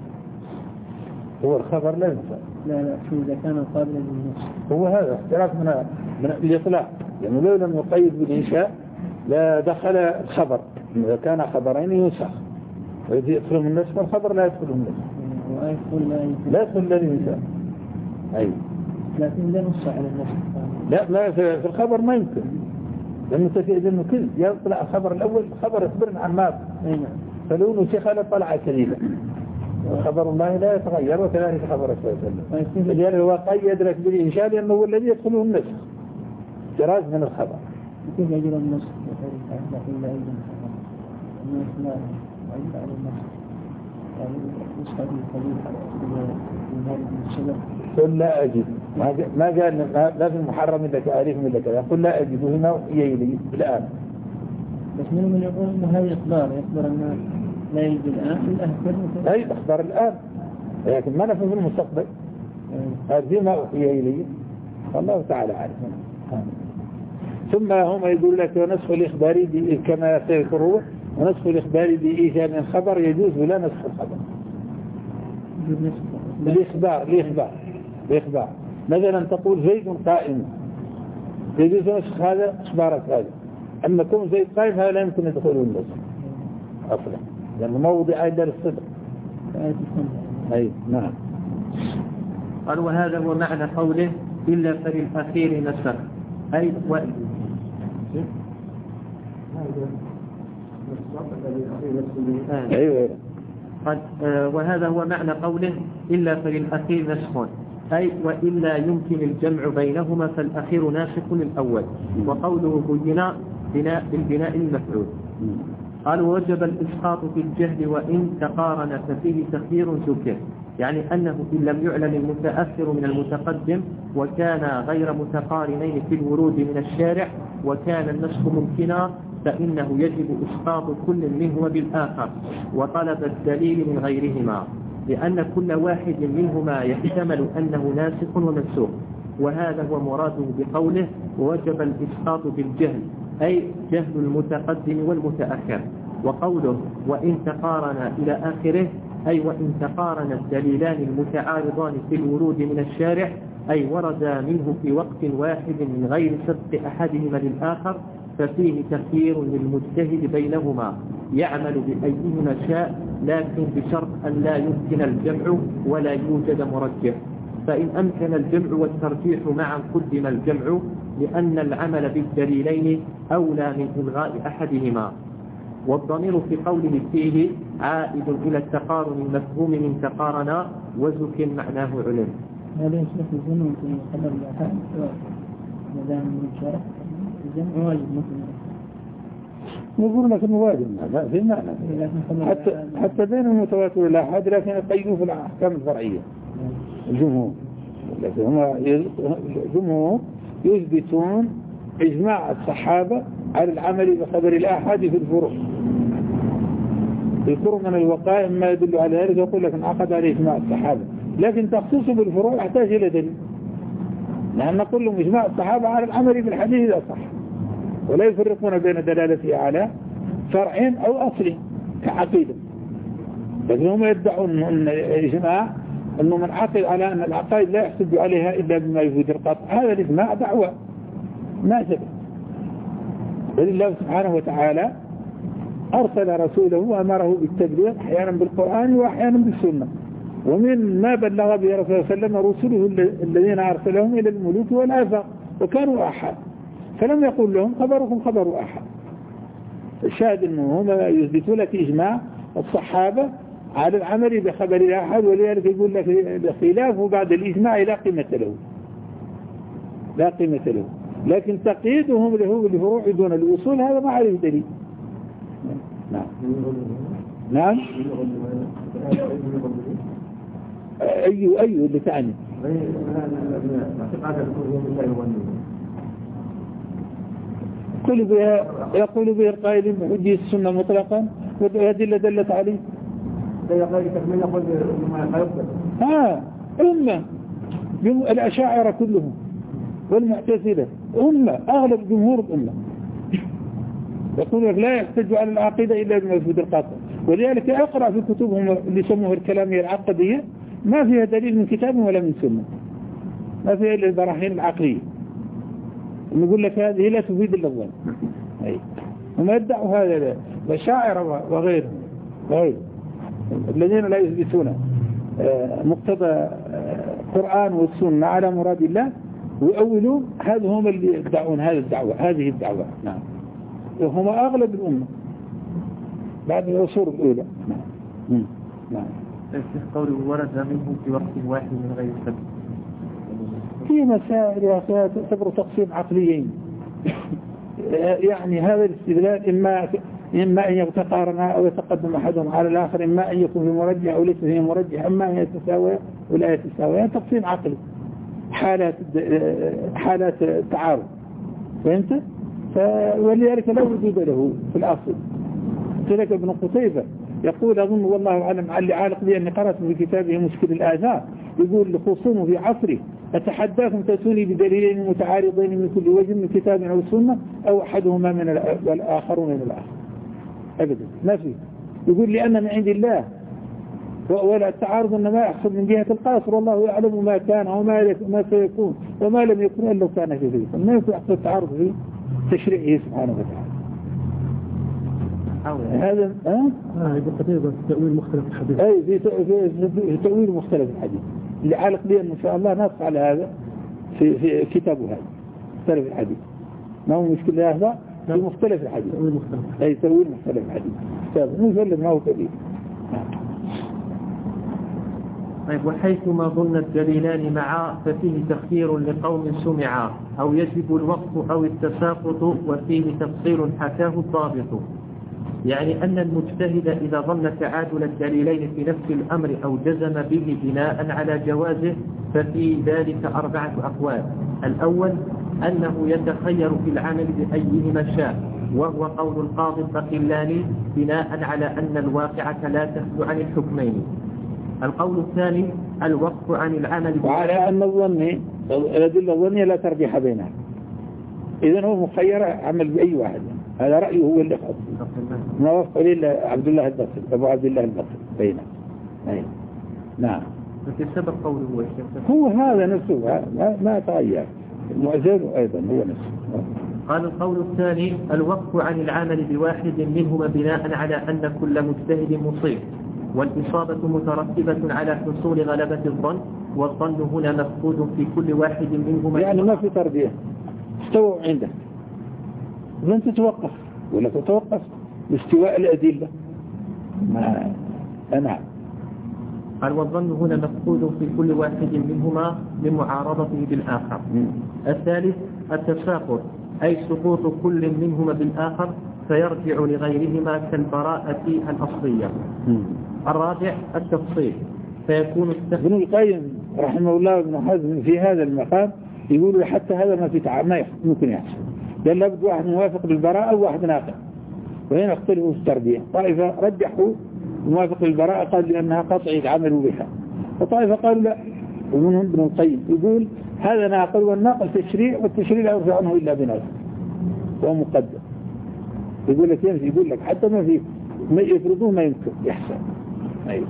هو الخبر لا ينفع. لا لا شو إذا كان قابلا للنسخ، هو هذا اختلاف من من الإطلاق، يعني لو لم يقيد بالإنشاء لا دخل الخبر، إذا كان خبرين ينسخ، وإذا يدخلهم النسخ والخبر لا يدخلهم النسخ، لا يدخل الذي ينسخ. أيوة. لكن لا نص على النسخ. لا ما في الخبر ما يمكن، لأنه تفيد إنه كل يطلع الخبر الأول خبر يخبرنا عن ماضي، فلو نسخ لا طلع كذبا. خبر الله لا يتغير وكذلك خبر الله صلى الله عليه وسلم، يعني هو قيد لك بالإنشاء لأنه هو الذي يدخله النسخ جراز من الخبر. كيف يجري النسخ؟ لكن لا يجري النسخ لا يجري على النسخ، يعني نسخة الحديث من هذه الشبه. قل لا أجد، ما قال لا في المحرم إلا تعريف إلا كذا، قل لا أجد هنا يلي الآن. بس منهم من يقول إنه هذا إخبار يخبر الناس لا يجد الآن في الأهل. أي إخبار الآن، لكن ما نفذ المستقبل. هذا فيما أوحي إليه الله تعالى عارف. ثم هم يقول لك نسخ الإخباري كما سيذكره، ونسخ الإخباري بإيجاب الخبر يجوز ولا نسخ الخبر بالإخبار الإخبار الإخبار مثلا تقول زيد قائم يجوز نسخ هذا إخبارك هذا، أما كون زيد قائم هذا لا يمكن يدخل النسخ أصلا لأنه موضع أيضا الصدق. أي نعم. قال وهذا هو معنى قوله إلا فللأخير نسخ أي و... أيوة. قد آه وهذا هو معنى قوله إلا فللأخير نسخ أي وإلا يمكن الجمع بينهما فالأخير ناسخ للأول. وقوله بينا بناء بالبناء المفعول. قال وجب الإسقاط في الجهل وإن تقارن ففيه تخيير ذكر، يعني أنه إن لم يعلم المتأخر من المتقدم وكان غير متقارنين في الورود من الشارع وكان النسخ ممكنا فإنه يجب إسقاط كل منهما بالآخر وطلب الدليل من غيرهما، لأن كل واحد منهما يحتمل أنه ناسخ ومنسوخ. وهذا هو مراده بقوله ووجب الإسقاط بالجهل أي جهل المتقدم والمتأخر. وقوله وإن تقارن إلى آخره أي وإن تقارن الدليلان المتعارضان في الورود من الشارع أي ورد منه في وقت واحد من غير سبق أحدهما للآخر ففيه تخيير للمجتهد بينهما يعمل بأيهما شاء، لكن بشرط أن لا يمكن الجمع ولا يوجد مرجح. فإن أمكن الجمع والترجيح معا قدم الجمع لأن العمل بالدليلين أولى من إلغاء أحدهما. والضمير في قوله فيه عائد إلى التقارن المفهوم من تقارنا وزك معناه علم. هذا يشرح الجمع في خبر الأحاد مدام من شرح الجمع واجب مثلا نقول لك انه واجب ما في معنى حتى حتى بين المتواتر والآحاد لكن يقيدوا في الأحكام الفرعية. الجمهور لكن هم الجمهور يثبتون إجماع الصحابة على العمل بخبر الآحاد في الفروع. الفروع من الوقائع ما يدل على ذلك يقول لك انعقد عليه إجماع الصحابة، لكن تخصيصه بالفروع يحتاج إلى دليل، لأن نقول لهم إجماع الصحابة على العمل بالحديث إذا صح، ولا يفرقون بين دلالته على فرع أو أصل كعقيدة. لكن هم يدعون أن الإجماع أنه من عقد على أن العقائد لا يحسب عليها إلا بما يفيد القطع، هذا الإجماع دعوة ما سبب. ولله سبحانه وتعالى أرسل رسوله وأمره بالتبليغ أحيانا بالقرآن وأحيانا بالسنة، ومن ما بلغ به رسول الله صلى الله عليه وسلم رسله الذين أرسلهم إلى الملوك والآفاق وكانوا أحد، فلم يقول لهم خبركم خبر أحد. الشاهد أنه هم يثبتون لك إجماع الصحابة على العمل بخبر الأحد، ولذلك يقول لك خلافه بعد الإجماع لا قيمة له لا قيمة له لكن تقييدهم له بالفروع دون الوصول هذا ما عليه دليل. نعم نعم أي أي اللي تعني يقول بها يقول بها القائل بحجية السنة مطلقا والأدلة دلت عليه. ها أمة الأشاعرة كلهم والمعتزلة أمة أغلب جمهور الأمة يقول لك لا يحتج على العقيدة إلا بما يفيد القاطع. ولذلك أقرأ في كتبهم اللي يسموها الكلامية العقدية ما فيها دليل من كتاب ولا من سنة، ما فيها إلا البراهين العقلية. نقول لك هذه لا تفيد إلا الظن. هم يدعوا هذا وشاعر وغيرهم وغيرهم الذين لا يثبتون مقتضى القرآن والسنة على مراد الله ويؤولون، هذا هم اللي يدعون هذه الدعوة هذه الدعوة. نعم وهم أغلب الأمة بعد العصور الأولى. نعم نعم قوله ورد منه في وقت واحد من غير سبب. في مسائل يا أخي تعتبر تقسيم عقليين يعني هذا الاستدلال إما إما أن يتقارن أو يتقدم أحدهم على الآخر، إما أن يكون في مرجح أو ليس في مرجح، إما أن يتساوي ولا يتساوي، تقسيم عقلي حالات حالات تعارض. فهمت؟ ولذلك لا وجود له في الأصل. كذلك ابن قتيبة يقول أظن والله أعلم علي عالق بأني قرأت في كتابه مشكل الآثار يقول لخصومه في عصره أتحداكم تأتوني بدليلين متعارضين من كل وجه من كتاب أو سنة أو أحدهما من والآخرون من الآخر أبدا ما في. يقول لأن من عند الله ولا التعارض إنما يحصل من جهة القاصر والله يعلم ما كان وما ما سيكون وما لم يكن إلا كان في ذلك ما يكون يحصل التعارض في تشريعه سبحانه وتعالى. هذا ها اه يبقى تقريبا تأويل مختلف الحديث. أي في في تأويل مختلف الحديث اللي علق بي إن شاء الله نص على هذا في في كتابه هذا مختلف الحديث ما هو مشكلة هذا في مختلف الحديث تأويل مختلف أي تأويل مختلف الحديث كتاب نزل ما هو كبير. طيب وحيثما ظن الدليلان معا ففيه تخيير لقوم سمعا أو يجب الوقف أو التساقط وفيه تفصيل حكاه الضابط. يعني أن المجتهد إذا ظن تعادل الدليلين في نفس الأمر أو جزم به بناء على جوازه ففي ذلك أربعة أقوال. الأول أنه يتخير في العمل بأيهما شاء وهو قول القاضي البقلاني بناء على أن الواقعة لا تخلو عن الحكمين. القول الثاني الوقف عن العمل وعلى أن الظن الأدلة الظنية لا ترجيح بينها إذن هو مخير عمل بأي واحد هذا رأيه هو اللي خاص ما وفق لله عبد الله البصري أبو عبد الله البصري بينه نعم في سبب قوله هو الشيخ هو هذا نفسه ما, ما تغير المؤذن أيضا هو نفسه. قال القول الثاني الوقف عن العمل بواحد منهما بناء على أن كل مجتهد مصيب والإصابة مترتبة على حصول غلبة الظن والظن هنا مفقود في كل واحد منهما يعني ما في تربية استووا عندك لن تتوقف ولا تتوقف باستواء الأدلة ما أنا قال والظن هنا مفقود في كل واحد منهما لمعارضته بالآخر. الثالث التساقط أي سقوط كل منهما بالآخر فيرجع لغيرهما كالبراءة الأصلية. الرابع التفصيل فيكون ابن القيم رحمه الله وابن حزم في هذا المقام يقولوا حتى هذا ما في تعب ما ممكن يحصل لأن لابد واحد موافق بالبراءة وواحد ناقض وهنا اختلفوا في التربية. طائفة رجحوا موافق بالبراءة قال لأنها قطع العمل بها وطائفة قالوا لا ومنهم ابن القيم يقول هذا ناقض والناقض تشريع والتشريع لا يرجع عنه إلا بناس ومقدم يقول لك يمشي يقول لك حتى ما في ما يفرضوه ما يمكن يحصل. أيوه.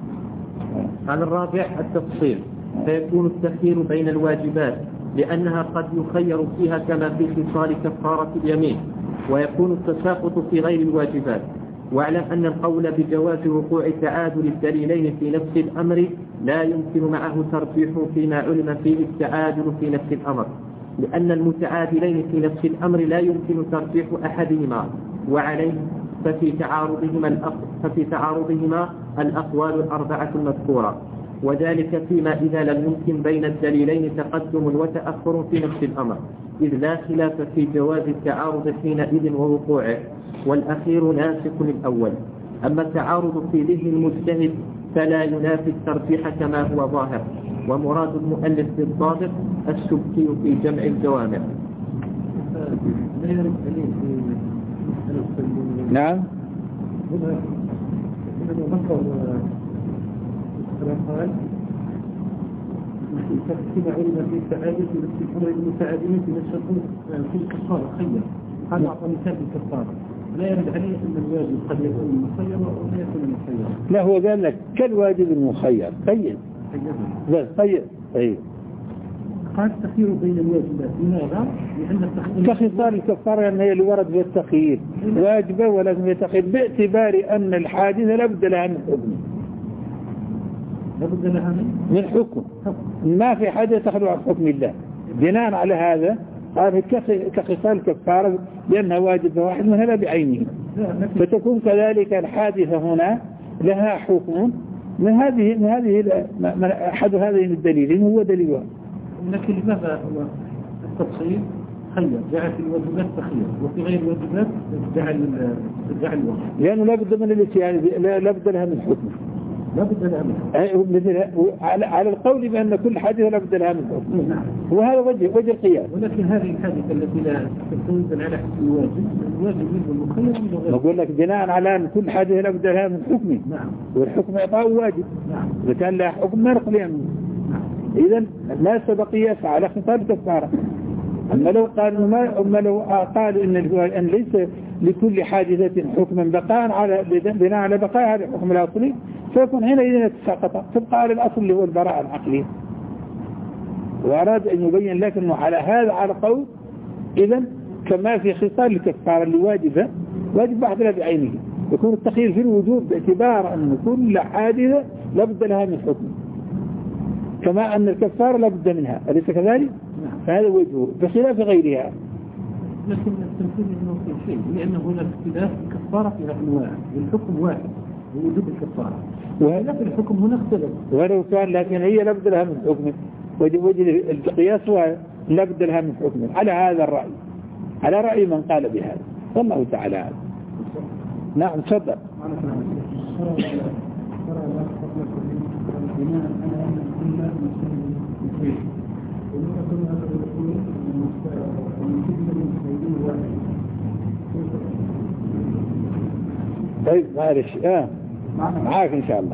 على الرابع التفصيل فيكون التخيير بين الواجبات لأنها قد يخير فيها كما في خصال كفارة اليمين ويكون التساقط في غير الواجبات. واعلم أن القول بجواز وقوع تعادل الدليلين في نفس الأمر لا يمكن معه ترجيح فيما علم فيه التعادل في نفس الأمر لأن المتعادلين في نفس الأمر لا يمكن ترجيح أحدهما وعليه ففي تعارضهما الأق... ففي تعارضهما الأقوال الأربعة المذكورة وذلك فيما إذا لم يمكن بين الدليلين تقدم وتأخر في نفس الأمر إذ لا خلاف في جواز التعارض حينئذ ووقوعه والأخير ناسخ للأول. أما التعارض في ذهن المجتهد فلا ينافي الترجيح كما هو ظاهر ومراد المؤلف بالضابط السبكي في جمع الجوامع. نعم قال فيما علم في التعادل في نفس الأمر المتعادلين في نفس الأمر في الكفارة خير هذا أعطى مثال بالكفارة لا يرد عليه أن الواجب قد يكون مخير ولا يكون مخير. لا هو قال لك كالواجب المخير قيد لا قيد أي قال التخيير بين الواجبات لماذا؟ لأن التخيير كخصال الكفارة أن هي الورد في التخيير واجبة ولازم يتخير باعتبار أن الحادثة لابد لها من حكم لابد لها من حكم ما في حاجة تخلو عن حكم الله بناء على هذا قال كخصال الكفارة لأنها واجبة واحد منها لا بعينه فتكون كذلك الحادثة هنا لها حكم من هذه من هذه من أحد هذين الدليلين هو دليل واحد. لكن لماذا هو التفصيل خير جعل في الواجبات تخير وفي غير الواجبات جعل جعل الوقت لأنه لا بد من الاتيان لا بد لها من حكم لا بد لها من حكم على القول بأن كل حادثة لا بد لها من حكم وهذا وجه وجه القياس. ولكن هذه الحادثة التي لا تكون على حسب الواجب الواجب منه المخير من غير نقول لك بناء على أن كل حادثة لا بد لها من حكم نعم والحكم إعطاء واجب نعم إذا كان لها حكم ما نقول يعني إذا ما سبق يسعى على خصال كفارة. أما لو قال ما أما لو قال إن أن ليس لكل حادثة حكما بقاء على بناء على بقاء على الحكم الأصلي فيكون حينئذ يتساقط، تبقى على الأصل اللي هو البراءة العقلية. وأراد أن يبين لك أنه على هذا على قول إذا كما في خصال الكفارة اللي واجبة واجب بعضها بعينه، يكون التخيير في الوجوب باعتبار أن كل حادثة لابد لها من حكم، كما أن الكفارة لابد منها، أليس كذلك؟ فهذا وجهه بخلاف غيرها. لكن التمثيل انه في شيء، لأن هناك اختلاف كفارة في أنواع والحكم واحد ووجوب الكفارة، وهذا في الحكم هنا اختلف. ولو كان لكن هي لابد لها من حكم، وجه القياس لابد لها من حكم على هذا الرأي، على رأي من قال بهذا، والله تعالى أعلم. نعم تفضل. طيب معلش اه معاك ان شاء الله.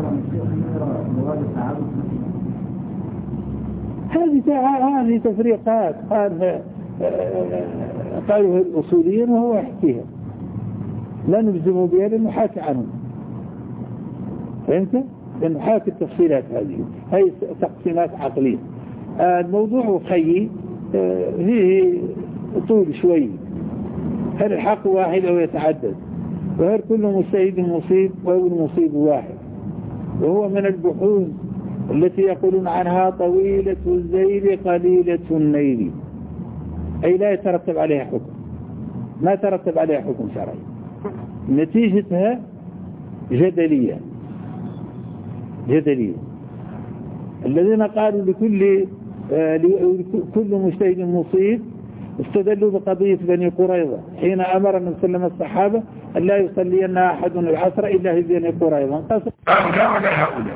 هذه هذه تفريقات قال قالوا الاصوليين وهو يحكيها، لا نلزموا بها لانه حاكي عنهم، فهمت؟ لانه حاكي التفصيلات هذه، هي تقسيمات عقليه. الموضوع خيي فيه طول شوي، هل الحق واحد او يتعدد، وهل كل مجتهد مصيب او المصيب واحد، وهو من البحوث التي يقولون عنها طويلة الزيل قليلة النيل، أي لا يترتب عليها حكم، ما ترتب عليها حكم شرعي، نتيجتها جدلية جدلية. الذين قالوا لكل كل مجتهد مصيب استدلوا بقضية بني قريظة حين أمر النبي صلى الله عليه وسلم الصحابة أن لا يصلين أحد العصر إلا في بني قريظة. انقصر على هؤلاء،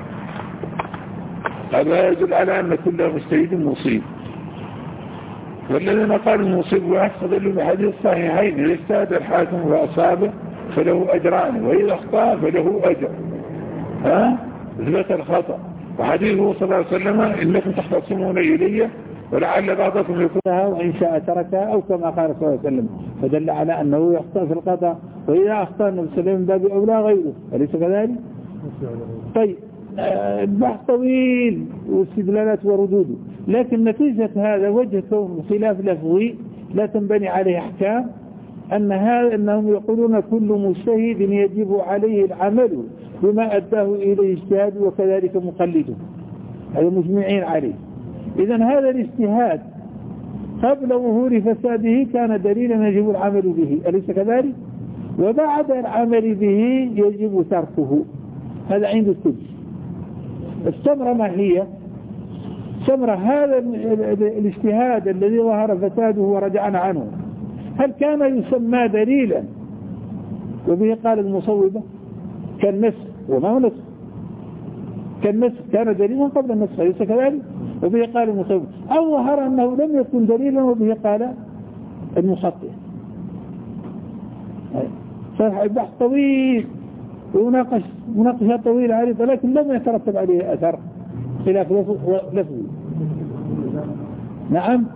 هذا يدل على أن كل مجتهد مصيب. والذين قالوا مصيب واحد استدلوا بحديث الصحيحين: إذا اجتهد الحاكم فأصابه فله أجران، وإذا أخطأ فله أجر. ها؟ إثبات الخطأ. وحديثه صلى الله عليه وسلم: إنكم تختصمون إلي ولعل بعضكم يكونها وإن شاء تركها، أو كما قال صلى الله عليه وسلم، فدل على أنه يخطأ في القضاء، وإذا أخطأ النبي صلى الله عليه وسلم باب أولى غيره، أليس كذلك؟ طيب البحث طويل واستدلالات وردود، لكن نتيجة هذا وجه كون خلاف لفظي لا تنبني عليه أحكام، أن هذا أنهم يقولون كل مجتهد يجب عليه العمل بما أداه إليه اجتهاد وكذلك مقلده، هذا مجمعين عليه. إذن هذا الاجتهاد قبل ظهور فساده كان دليلا يجب العمل به، أليس كذلك؟ وبعد العمل به يجب تركه، هذا عند الكل. الثمرة ما هي؟ ثمرة هذا الاجتهاد الذي ظهر فساده ورجعنا عنه، هل كان يسمى دليلا وبه قال المصوبة كالنسخ؟ وما هو نسخ؟ كالنسخ كان دليلا قبل النسخ، أليس كذلك؟ وبه قال المصوبة، أو ظهر أنه لم يكن دليلا وبه قال المخطئ. صحيح البحث طويل وناقش مناقشة طويلة عريضة، لكن لم يترتب عليه أثر خلاف لفظي. نعم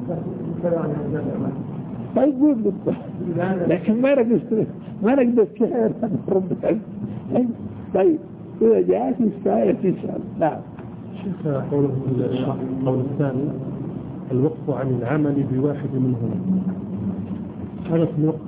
طيب قول، لكن ما نقدر ما نقدر كثير رد. طيب إذا جاءت مستعية إن شاء الله. نعم. شيخ قوله القول الثاني: الوقف عن العمل بواحد منهم، هذا الوقف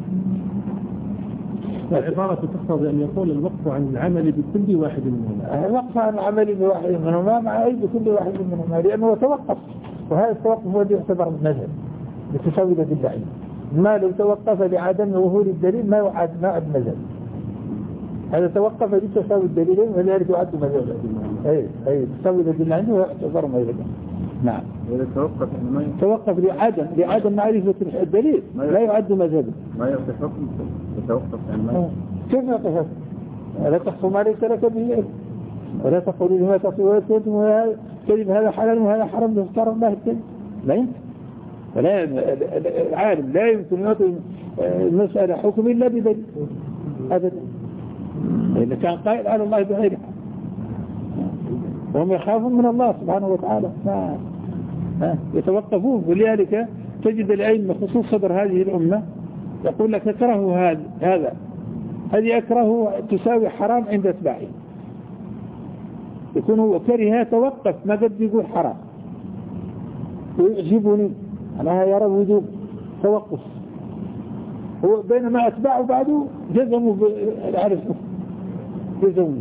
العبارة تقتضي أن يقول الوقف عن العمل بكل واحد منهم. الوقف عن العمل بواحد منهم ما مع أي بكل واحد منهم، لأنه توقف، وهذا التوقف هو اللي يعتبر مذهب بتساوي الدليل. ما لو توقف لعدم ظهور الدليل ما يعد ما عد مذهب، هذا توقف لتساوي الدليلين ولذلك يعد مذهب. أي أي تساوي الدليل عنده يعتبر مذهب. نعم. إذا توقف ما توقف لعدم لعدم معرفة الدليل لا يعد مذهبا. ما يعطي حكم يتوقف عن ما كيف يعطي حكم؟ لا تحكم ما ليس لك به علم، ولا تقولوا لما تصير كذب هذا حلال وهذا حرام يختار الله الكذب، لا يمكن. فلا العالم لا يمكن يعطي المسألة حكم إلا بدليل أبدا، إذا كان قائل على الله بغير حق. وهم يخافون من الله سبحانه وتعالى ما يتوقفون. ولذلك تجد الأئمة خصوص صدر هذه الأمة يقول لك اكرهوا هذا هذا هذه أكره تساوي حرام عند اتباعه، يكون هو كرهها توقف ما قد يقول حرام ويعجبني أنا يرى وجوب توقف، هو بينما أتباعه بعده جزموا بالعرفه جزموا.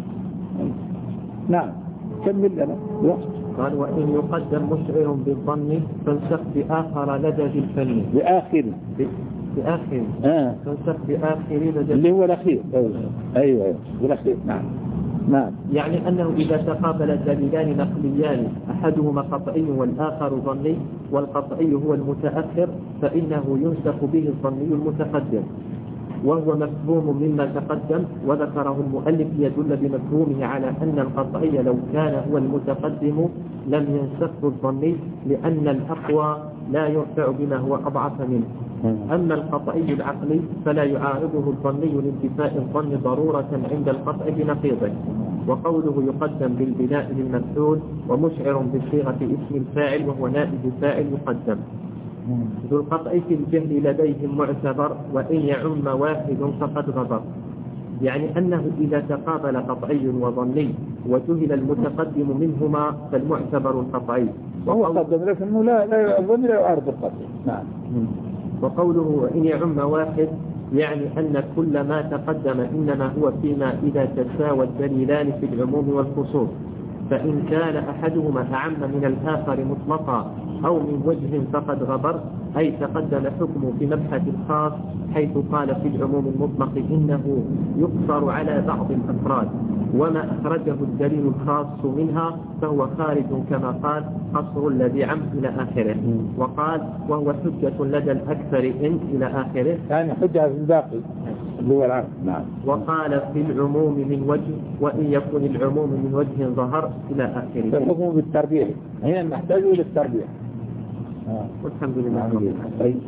نعم كمل لنا وقت. قال وإن يقدم مشعر بالظن فانسخ بآخر لدى الفن بآخر بآخر آه. فانسخ بآخر لدى اللي هو الأخير. أيوة أيوة, أيوة. الأخير. نعم نعم. يعني أنه إذا تقابل دليلان نقليان أحدهما قطعي والآخر ظني والقطعي هو المتأخر فإنه ينسخ به الظني المتقدم، وهو مفهوم مما تقدم وذكره المؤلف يدل بمفهومه على أن القطعي لو كان هو المتقدم لم ينسخه الظني لأن الأقوى لا يرفع بما هو أضعف منه. أما القطعي العقلي فلا يعارضه الظني لانتفاء الظن ضرورة عند القطع بنقيضه. وقوله يقدم بالبناء للمفعول ومشعر بصيغة اسم الفاعل وهو نائب فاعل يقدم. ذو القطع في الجهل لديهم معتبر وإن يعم واحد فقد غبر، يعني أنه إذا تقابل قطعي وظني وجهل المتقدم منهما فالمعتبر القطعي وهو قدم لكنه لا لا الظن لا يعارض القطعي. نعم. وقوله وإن يعم واحد يعني أن كل ما تقدم إنما هو فيما إذا تساوى الدليلان في العموم والخصوص، فإن كان أحدهما أعم من الآخر مطلقا أو من وجه فقد غبر، أي تقدم حكم في مبحث الخاص حيث قال في العموم المطلق إنه يقصر على بعض الأفراد وما أخرجه الدليل الخاص منها فهو خارج كما قال قصر الذي عم إلى آخره. وقال وهو حجة لدى الأكثر إن إلى آخره، يعني حجة في الباقي اللي هو العام. نعم. وقال في العموم من وجه وإن يكون العموم من وجه ظهر إلى آخره. فالحكم بالتربيع هنا نحتاج إلى التربيع. آه. والحمد لله. طيب.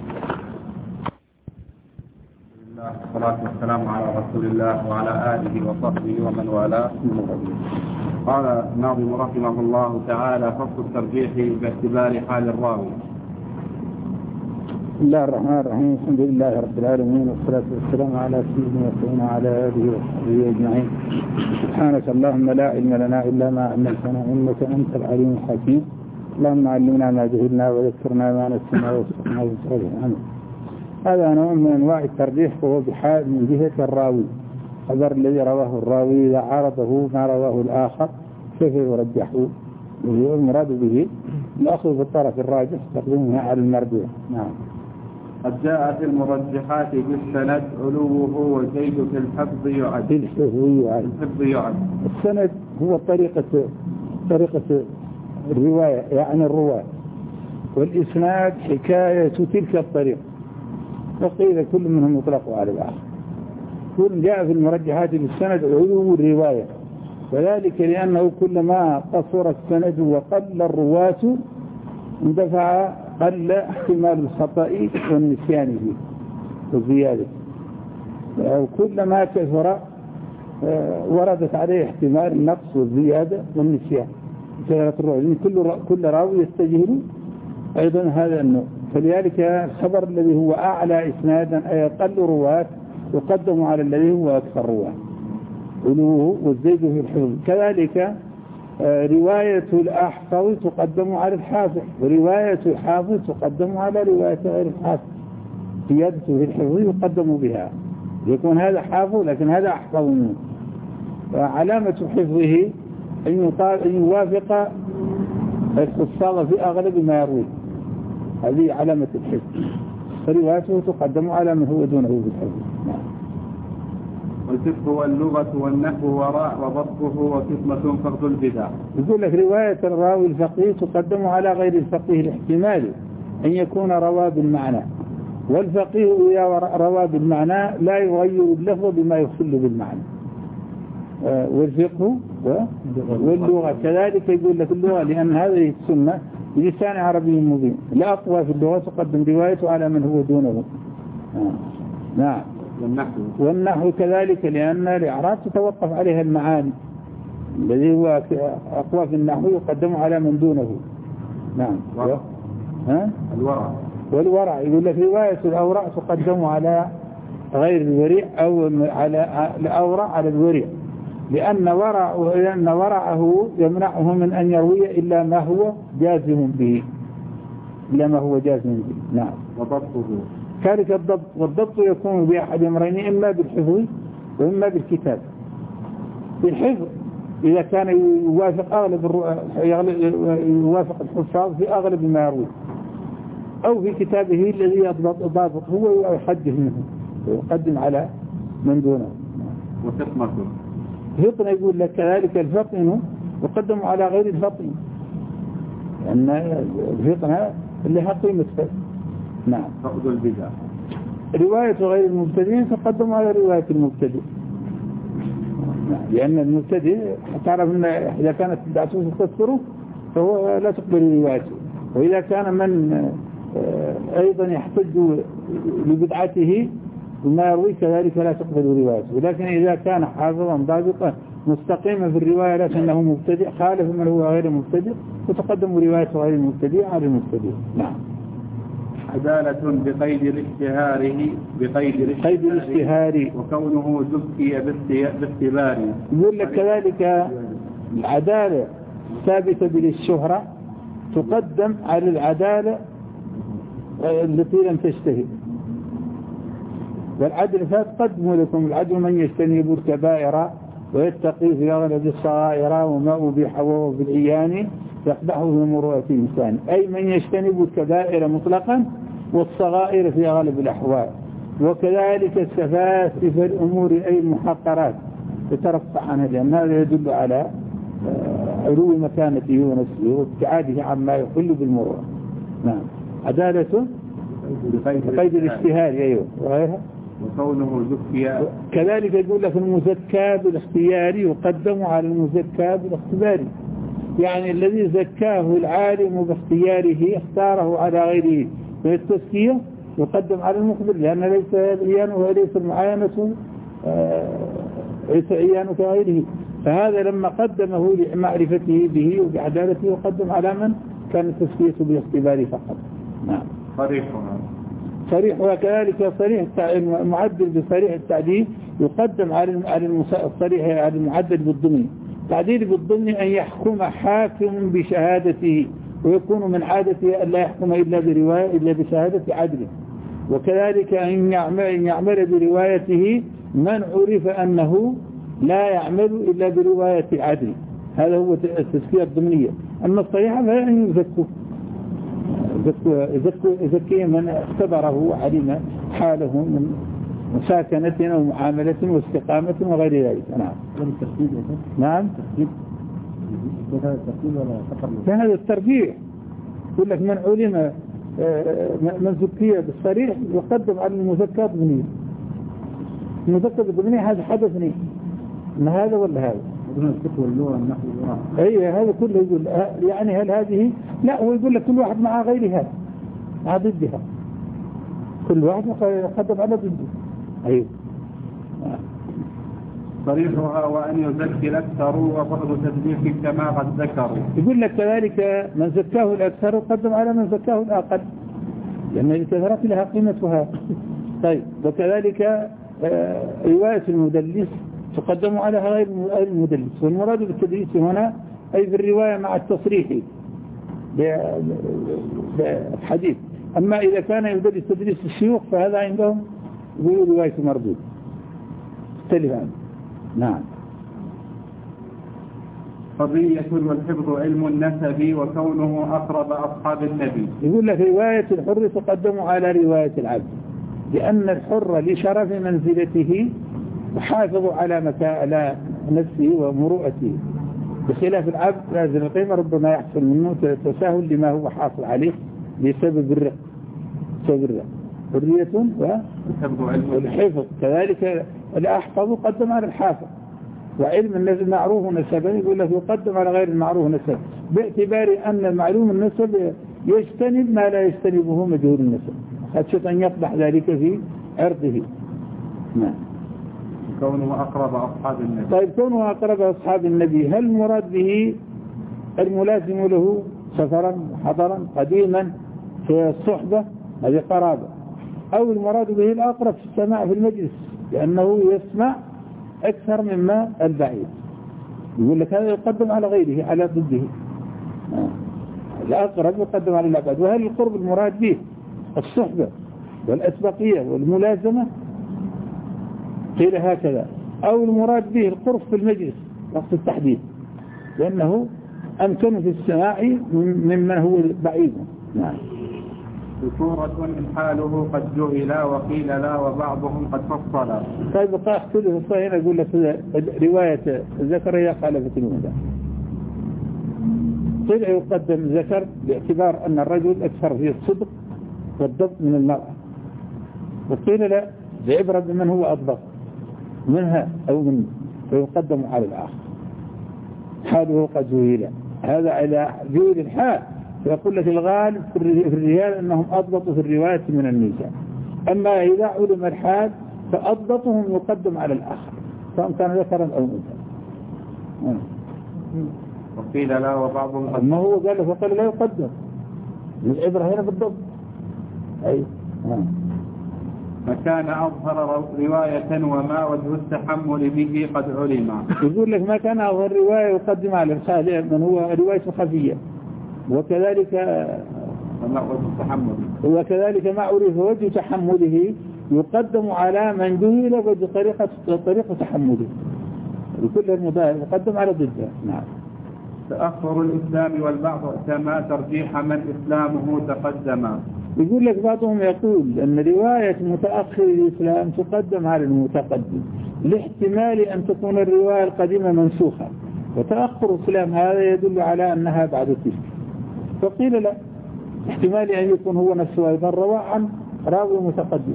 والصلاة والسلام على رسول الله وعلى آله وصحبه ومن والاه. قال الناظم رحمه الله تعالى فصل الترجيح باعتبار حال الراوي. بسم الله الرحمن الرحيم، الحمد لله رب العالمين والصلاة والسلام على سيدنا وسيدنا وعلى آله وصحبه أجمعين. سبحانك اللهم لا علم لنا إلا ما علمتنا إنك أنت العليم الحكيم. اللهم علمنا ما جهلنا وذكرنا ما نسينا ووفقنا بالصالح. آمين. هذا نوع من أنواع الترجيح وهو بحال من جهة الراوي، خبر الذي رواه الراوي إذا عارضه ما رواه الآخر كيف يرجحه، المراد به الأخذ بالطرف الراجح تقديمها على المرجوح. نعم. قد جاء في المرجحات بالسند علوه وزيد في الحفظ يعد. في الحفظ يعد. السند هو طريقة طريقة الرواية يعني الرواية، والإسناد حكاية تلك الطريقة، وقيل كل منهم يطلق على الآخر. كل جاء في المرجحات بالسند علو الرواية، وذلك لأنه كلما قصر السند وقل الرواة اندفع قل احتمال الخطأ والنسيان فيه والزيادة، وكلما كثر وردت عليه احتمال النقص والزيادة والنسيان. كل كل راوي يستجهل أيضا هذا النوع، فلذلك الخبر الذي هو أعلى إسنادا أي أقل رواة يقدم على الذي هو أكثر رواة علوه والزيد في الحفظ. كذلك رواية الأحفظ تقدم على الحافظ، ورواية الحافظ تقدم على رواية غير الحافظ. زيادة في الحفظ يقدم بها، يكون هذا حافظ لكن هذا أحفظ منه. وعلامة حفظه أن يوافق الحفاظ في أغلب ما يروي، هذه علامة الحفظ، فروايته تقدم على من هو دونه بالحفظ. والفقه واللغة والنحو وراء وضبطه وقسمة فرض البدع. يقول لك رواية الراوي الفقيه تقدم على غير الفقيه الاحتمال أن يكون روى بالمعنى، والفقيه إذا روى بالمعنى لا يغير اللفظ بما يخل بالمعنى. والفقه واللغة كذلك يقول لك اللغة لأن هذه السنة بلسان عربي مبين، لا أقوى في اللغة تقدم روايته على من هو دونه. نعم. والنحو والنحو كذلك لأن الإعراب تتوقف عليها المعاني، الذي هو أقوى في النحو يقدم على من دونه. نعم. ورع. ها؟ الورع. والورع يقول لك رواية الأورع تقدم على غير الورع أو على الأورع على الورع، لأن ورع لأن ورعه يمنعه من أن يروي إلا ما هو جازم به إلا ما هو جازم به. نعم. وضبطه كذلك الضبط، والضبط يكون بأحد أمرين، إما بالحفظ وإما بالكتاب. بالحفظ إذا كان يوافق أغلب يوافق الحفاظ في أغلب ما يروي، أو في كتابه الذي يضبط هو ويحدث منه ويقدم على من دونه. وفطنته فطن يقول لك كذلك الفطن يقدم على غير الفطن، لأن الفطن اللي ها قيمة فطن. نعم. فقد البدع. رواية غير المبتدئين تقدم على رواية المبتدئ، لأن المبتدئ تعرف أن إذا كانت بدعته تذكره فهو لا تقبل روايته، وإذا كان من أيضا يحتج لبدعته وما يروي كذلك لا تقبل روايته. ولكن إذا كان حافظا ضابطا مستقيما في الرواية لكنه مبتدئ خالف من هو غير مبتدئ وتقدم رواية غير المبتدئ على المبتدئ. نعم. عدالة بقيد الاشتهاره بقيد قيد الاشتهار وكونه زكي باختبار. يقول لك كذلك العدالة ثابتة بالشهرة تقدم على العدالة التي لم تشتهر. والعدل فقدموا لكم العدل من يجتنب الكبائر ويتقي في أغلب الصغائر وما أبيح وهو في العيان يقدحه في مروءة الإنسان، أي من يجتنب الكبائر مطلقا والصغائر في أغلب الأحوال، وكذلك السفاسف الأمور أي المحقرات يترفع عنها، لأن هذا يدل على علو مكانته ونفسه وابتعاده عما يحل بالمروءة. نعم. عدالة بقيد الاشتهار. أيوه. وغيرها وكونه زكي كذلك يقول لك المزكى بالاختيار يقدم على المزكى بالاختبار، يعني الذي زكاه العالم باختياره اختاره على غيره فالتزكية يقدم على المخبر، لأن ليس عيانه وليس المعاينة ليس عيانه كغيره، فهذا لما قدمه لمعرفته به وبعدالته يقدم على من كان التزكية بالاختبار فقط. نعم. صريحها صريح. وكذلك صريح المعدل بصريح التعديل يقدم على الصريح على المعدل بالضمن. التعديل بالضمن أن يحكم حاكم بشهادته، ويكون من عادته أن لا يحكم إلا برواية إلا بشهادة عدله، وكذلك أن يعمل, أن يعمل بروايته من عرف أنه لا يعمل إلا برواية عدل. هذا هو التزكية الضمنية. أما الصريحة فأن يزكوا يزكي من اختبره وعلم حاله من مساكنة ومعاملة واستقامة وغير ذلك. نعم. نعم. هذا الترفيع يقول لك من علم من زكية بالصريح يقدم على المزكى الضمنية. المزكى الضمنية هذا حدثني ان هذا ولا هذا اي هذا كله يقول يعني هل هذه لا، هو يقول لك كل واحد مع غيرها مع ضدها، كل واحد يقدم على ضده. ايوه. صريحها وأن يزكي الأكثر وبعض تدليك كما قد ذكروا. يقول لك كذلك من زكاه الأكثر يقدم على من زكاه الأقل، لأن الكثرات لها قيمتها. طيب. وكذلك رواية المدلس تقدم على غير المدلس، والمراد بالتدليس هنا أي في الرواية مع التصريح بالحديث. أما إذا كان يدلس تدليس الشيوخ فهذا عندهم يقولوا رواية مردود تختلف عنه. نعم. حرية والحفظ علم النسب وكونه أقرب أصحاب النبي. يقول لك رواية الحر تقدم على رواية العبد، لأن الحر لشرف منزلته وحافظ على مكان نفسه ومروءته، بخلاف العبد لازم القيمة ربما يحصل منه تساهل لما هو حاصل عليه بسبب الرق. بسبب الرق. حرية والحفظ كذلك الأحفظ قدم على الحافظ، وعلم النسب معروف نسبا يقول لك يقدم على غير المعروف نسب، باعتبار أن المعلوم النسب يجتنب ما لا يجتنبه مجهول النسب، خشية أن يقبح ذلك في عرضه. نعم. كونه أقرب أصحاب النبي. طيب كونه أقرب أصحاب النبي، هل المراد به الملازم له سفرا حضرا قديما في الصحبة هذه قرابة، أو المراد به الأقرب في السماع في المجلس لأنه يسمع أكثر مما البعيد؟ يقول لك هذا يقدم على غيره على ضده. الأقرب يقدم على الأبعد. وهل القرب المراد به الصحبة والأسبقية والملازمة؟ قيل هكذا. أو المراد به القرب في المجلس وقت التحديد لأنه أمكن في السماع ممن هو بعيد. نعم. بصورة إن حاله قد جهل وقيل لا وبعضهم قد فصل. طيب بقى اختلف الصحيح يقول لك رواية زكريا خالفت الأولى. طلع يقدم ذكر باعتبار أن الرجل أكثر في الصدق والضبط من المرأة، وقيل لا بعبرة بمن هو أضبط منها أو منه فيقدم على الآخر. حاله قد جهل، هذا على جهل الحال، فيقول لك الغالب في الرجال أنهم أضبطوا في الرواية من النساء، أما إذا علم الحال فأضبطهم يقدم على الآخر سواء كان ذكرا أو أنثى. وقيل لا وبعضهم قد ما هو قال فقال لا يقدم، العبرة هنا بالضبط. أي فكان أظهر رواية وما وجه التحمل به قد علم. يقول لك ما كان أظهر رواية يقدم على الخالع من هو رواية خفية، وكذلك وما وجه التحمل وكذلك ما عرف وجه تحمله يقدم على من جهل وجه طريقة طريقة تحمله، وكل المضاهر يقدم على ضده. نعم. تأخر الإسلام والبعض اعتمى ترجيح من إسلامه تقدم. يقول لك بعضهم يقول أن رواية متأخر الإسلام تقدم على المتقدم لاحتمال أن تكون الرواية القديمة منسوخة، وتأخر الإسلام هذا يدل على أنها بعد تلك. فقيل لا، احتمال أن يكون هو نفسه أيضا روى عن راوي متقدم.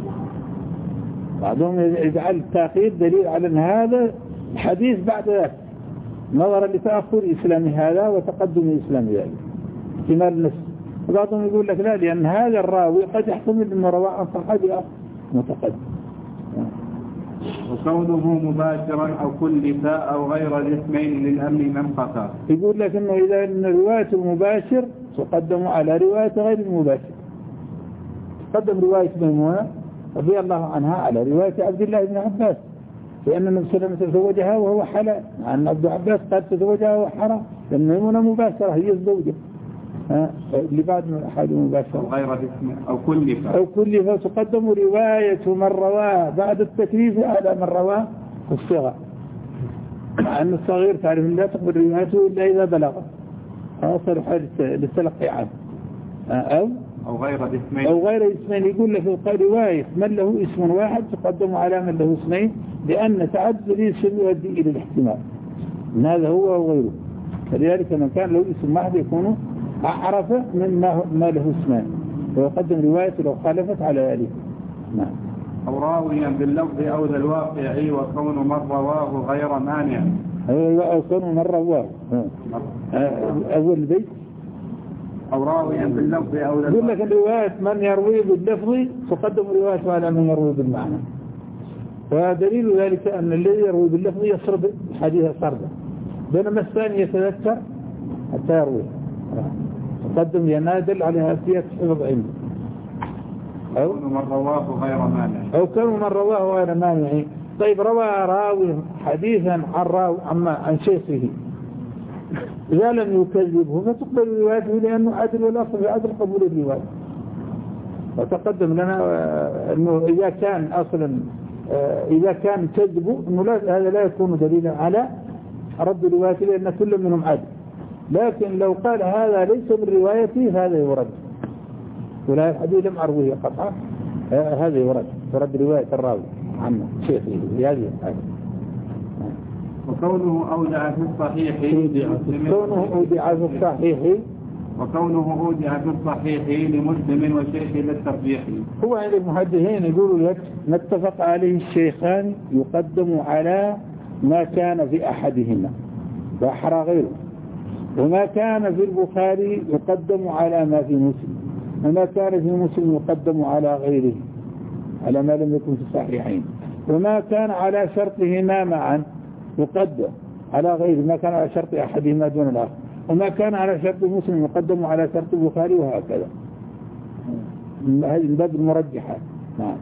بعضهم يجعل التأخير دليل على أن هذا الحديث بعد ذلك نظرا لتأخر إسلام هذا وتقدم الإسلام ذلك احتمال النفس. وبعضهم يقول لك لا، لأن هذا الراوي قد يحتمل أنه روى عن صحابي متقدم. وكونه مباشرا أو كلف أو غير الاسمين للأمن منقطع. يقول لك أنه إذا أن رواية المباشر تقدم على رواية غير المباشر. تقدم رواية ميمونة رضي الله عنها على رواية عبد الله بن عباس، لأن النبي صلى الله عليه وسلم تزوجها وهو حلال، عن عبد عباس قد تزوجها وهو حرام، لأن ميمونة مباشرة هي الزوجة لبعض من الأحاديث المباشرة. أو غير الاسم أو كلف أو كلف تقدم رواية من رواه بعد التكليف على من رواه في الصغر، مع أن الصغير تعرف لا تقبل روايته إلا إذا بلغ أصل حال للتلقي عنه. أو أو غير اسمين أو غير اسمين. يقول لك رواية من له اسم واحد تقدم على من له اسمين، لأن تعدد الاسم يؤدي إلى الاحتمال من هذا هو أو غيره. فلذلك من كان له اسم واحد يكون أعرف من ما له اسمان، ويقدم رواية لو خالفت على ذلك. نعم. أو راويا باللفظ أو ذا الواقع وكون من رواه غير مانع. أو كون من رواه أول بيت. أو راويا باللفظ أو ذا الواقع. يقول لك الرواية من يروي باللفظ تقدم روايته على من يروي بالمعنى، ودليل ذلك أن الذي يروي باللفظ يسرد حديث سردا، بينما الثاني يتذكر حتى يروي تقدم ينادل على أساسيات حفظ علم. أو من رواه غير مانع. أو كانوا من رواه غير مانع. طيب روى راوي حديثا عن راوي عما عن شيخه، إذا لم يكذبه فتقبل روايته لأنه عدل، والأصل عدل قبول الرواية. وتقدم لنا أنه إذا كان أصلا إذا كان كذبه أنه لا هذا لا يكون دليلا على رد روايته لأن كل منهم عدل، لكن لو قال هذا ليس من روايتي هذا يرد، ولا الحديث لم أرويه قطعا هذا يرد يرد رواية الراوي عنه شيخه هذه الحاجة. وكونه أودع في الصحيح كونه أودع في الصحيح وكونه أودع في الصحيح لمسلم وشيخ للترجيح. هو عند المحدثين يقولوا لك ما اتفق عليه الشيخان يقدم على ما كان في أحدهما وأحرى غيره، وما كان في البخاري يقدم على ما في مسلم، وما كان في مسلم يقدم على غيره على ما لم يكن في الصحيحين. وما كان على شرطهما معا يقدم على غير ما كان على شرط أحدهما دون الآخر، وما كان على شرط مسلم يقدم على شرط البخاري، وهكذا. هذه من باب المرجحات. نعم.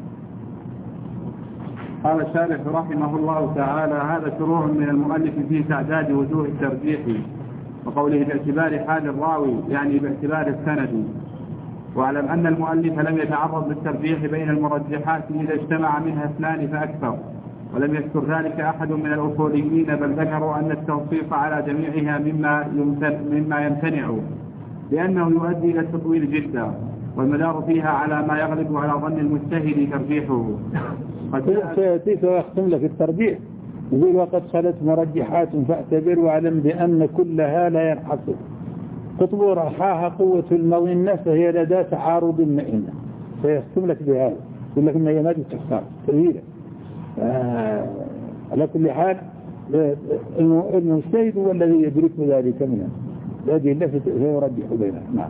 قال الشارح رحمه الله تعالى: هذا شروع من المؤلف في تعداد وجوه الترجيح، وقوله باعتبار حال الراوي يعني باعتبار السند. واعلم أن المؤلف لم يتعرض للترجيح بين المرجحات إذا اجتمع منها اثنان فأكثر، ولم يذكر ذلك أحد من الأصوليين، بل ذكروا أن التوصيف على جميعها مما مما يمتنع لأنه يؤدي إلى التطويل جدا، والمدار فيها على ما يغلب على ظن المجتهد ترجيحه. سيأتيك ويختم لك الترجيح يقول: وقد خلت مرجحات فاعتبر واعلم بأن كلها لا ينحصر. قطب رحاها قوة المظنة فهي لدى تعارض مئنة. سيختم لك بهذا يقول لك إن هي ما تختار كبيرة. آه على كل حال المجتهد هو الذي يدرك ذلك منه، هذه التي سيرجح بينها. نعم.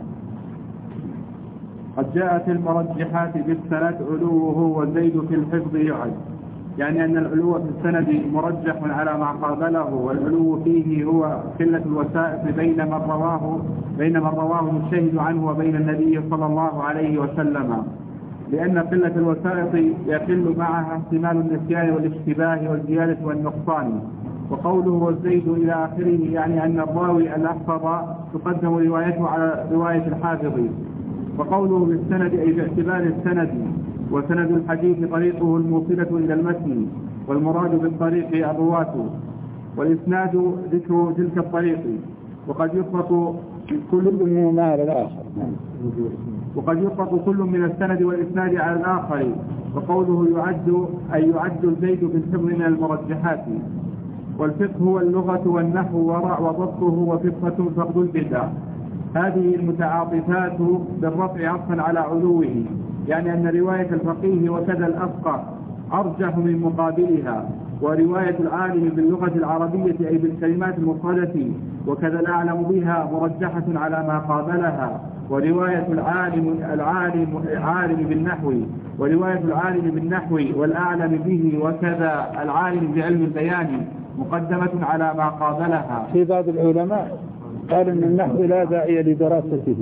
قد جاءت المرجحات بالسند علوه والزيد في الحفظ يعد، يعني أن العلو في السند مرجح على ما قابله، والعلو فيه هو قلة الوسائط بين من رواه بين من رواه المجتهد عنه وبين النبي صلى الله عليه وسلم، لأن قلة الوسائط يقل معها احتمال النسيان والاشتباه والزيادة والنقصان. وقوله والزيد إلى آخره يعني أن الراوي الأحفظ تقدم روايته على رواية الحافظ. وقوله بالسند أي باعتبار السند، وسند الحديث طريقه الموصلة إلى المتن، والمراد بالطريق الرواة، والإسناد ذكر تلك الطريق. وقد يفرق كل منهما على الآخر وقد يفرق كل من السند والإسناد على الآخر. وقوله يعد أي يعد الزيد في الحفظ من المرجحات. والفقه هو اللغة والنحو وضبطه، وفقه فقد البدع. هذه المتعاطفات بالرفع عطفا على علوه، يعني أن رواية الفقيه وكذا الأفقه أرجح من مقابلها، ورواية العالم باللغة العربية أي بالكلمات المفردة وكذا الأعلم بها مرجحة على ما قابلها، ورواية العالم العالم عالم بالنحو ورواية العالم بالنحو والأعلم به وكذا العالم بعلم البيان مقدمة على ما قابلها. في بعض العلماء قال إن النحو لا داعي لدراسته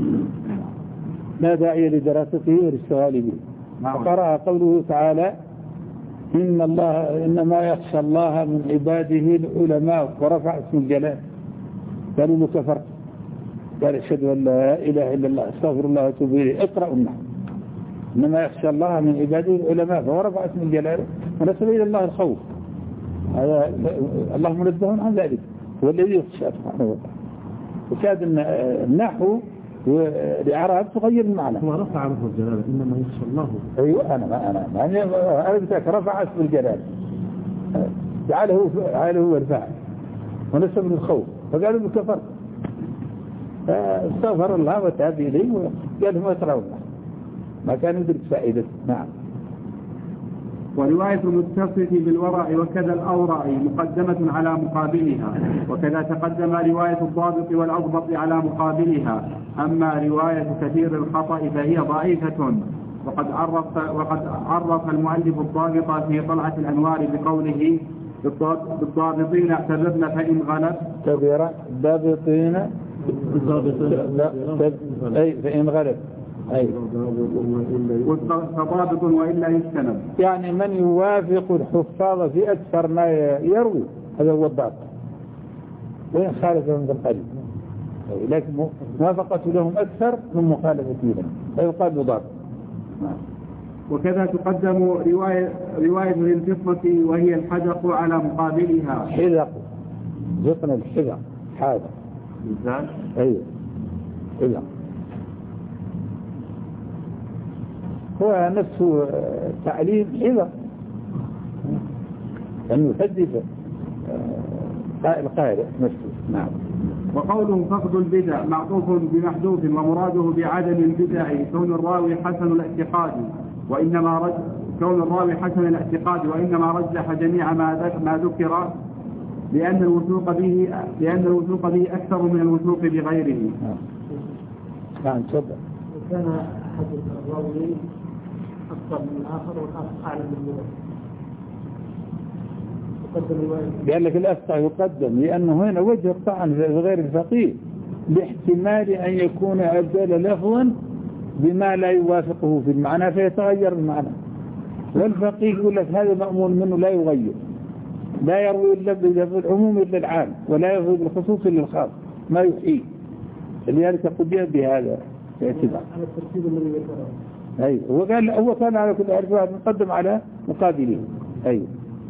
لا داعي لدراسته والاشتغال به. وقرأ قوله تعالى: إن الله إنما يخشى الله من عباده العلماء، ورفع اسم الجلال. قالوا له كفرت، قال: أشهد أن لا إله إلا الله استغفر الله وأتوب إليه. اقرأوا النحو. إنما يخشى الله من عباده العلماء، ورفع اسم الجلال ونسب إلى الله الخوف. هذا الله منزه عن ذلك، هو الذي يخشى سبحانه وتعالى. وشاهد أن النحو والإعراب تغير المعنى. هو رفع اسم الجلال إنما يخشى الله. أيوة أنا ما أنا ما أنا بتاعك رفع اسم الجلال جعله جعله هو الفاعل ونسب للخوف، فقالوا بكفر، فاستغفر الله وتاب إليه وقال ما ترون ما كان يدرك فائدة. نعم. ورواية المتصف بالورع وكذا الأورع مقدمة على مقابلها، وكذا تقدم رواية الضابط والأضبط على مقابلها. أما رواية كثير الخطأ فهي ضعيفة. وقد عرف, وقد عرف المؤلف الضابط في طلعة الأنوار بقوله: بالضابطين اعتبرنا فإن غلب كبيرا الضابطين أي فإن غلب أي فضابط وإلا يجتنب، يعني من يوافق الحفاظ في أكثر ما يروي هذا هو الضابط، وإن خالفهم بالقليل، لكن موافقة لهم أكثر من مخالفة لهم فيقال ضابط. وكذا تقدم رواية رواية للفطنة وهي الحدق على مقابلها. حدق فطن الحدق حدق مثال أيوه حدق هو نفسه تعليم حدق أنه يحدث القارئ نفسه. نعم. وقوله فقد البدع معطوف بمحذوف ومراده بعدم البدع كون الراوي حسن الاعتقاد وإنما رج... كون الراوي حسن الاعتقاد وإنما رجح جميع ما ذك... ما ذكر لأن الوثوق به لأن الوثوق به أكثر من الوثوق بغيره. نعم تفضل. وكان أحد الراويين أكثر من الآخر والآخر أعلم من الآخر قال لك الأفقه يقدم لأنه هنا وجه الطعن في غير الفقيه باحتمال أن يكون أبدل لفظا بما لا يوافقه في المعنى فيتغير المعنى، والفقيه يقول لك هذا مأمون منه لا يغير، لا يروي إلا بالعموم إلا العام ولا يروي بالخصوص إلا الخاص ما يحيي، لذلك قضي بهذا اعتبار. أي هو قال هو كان على كل حرف واحد مقدم على مقابله. أي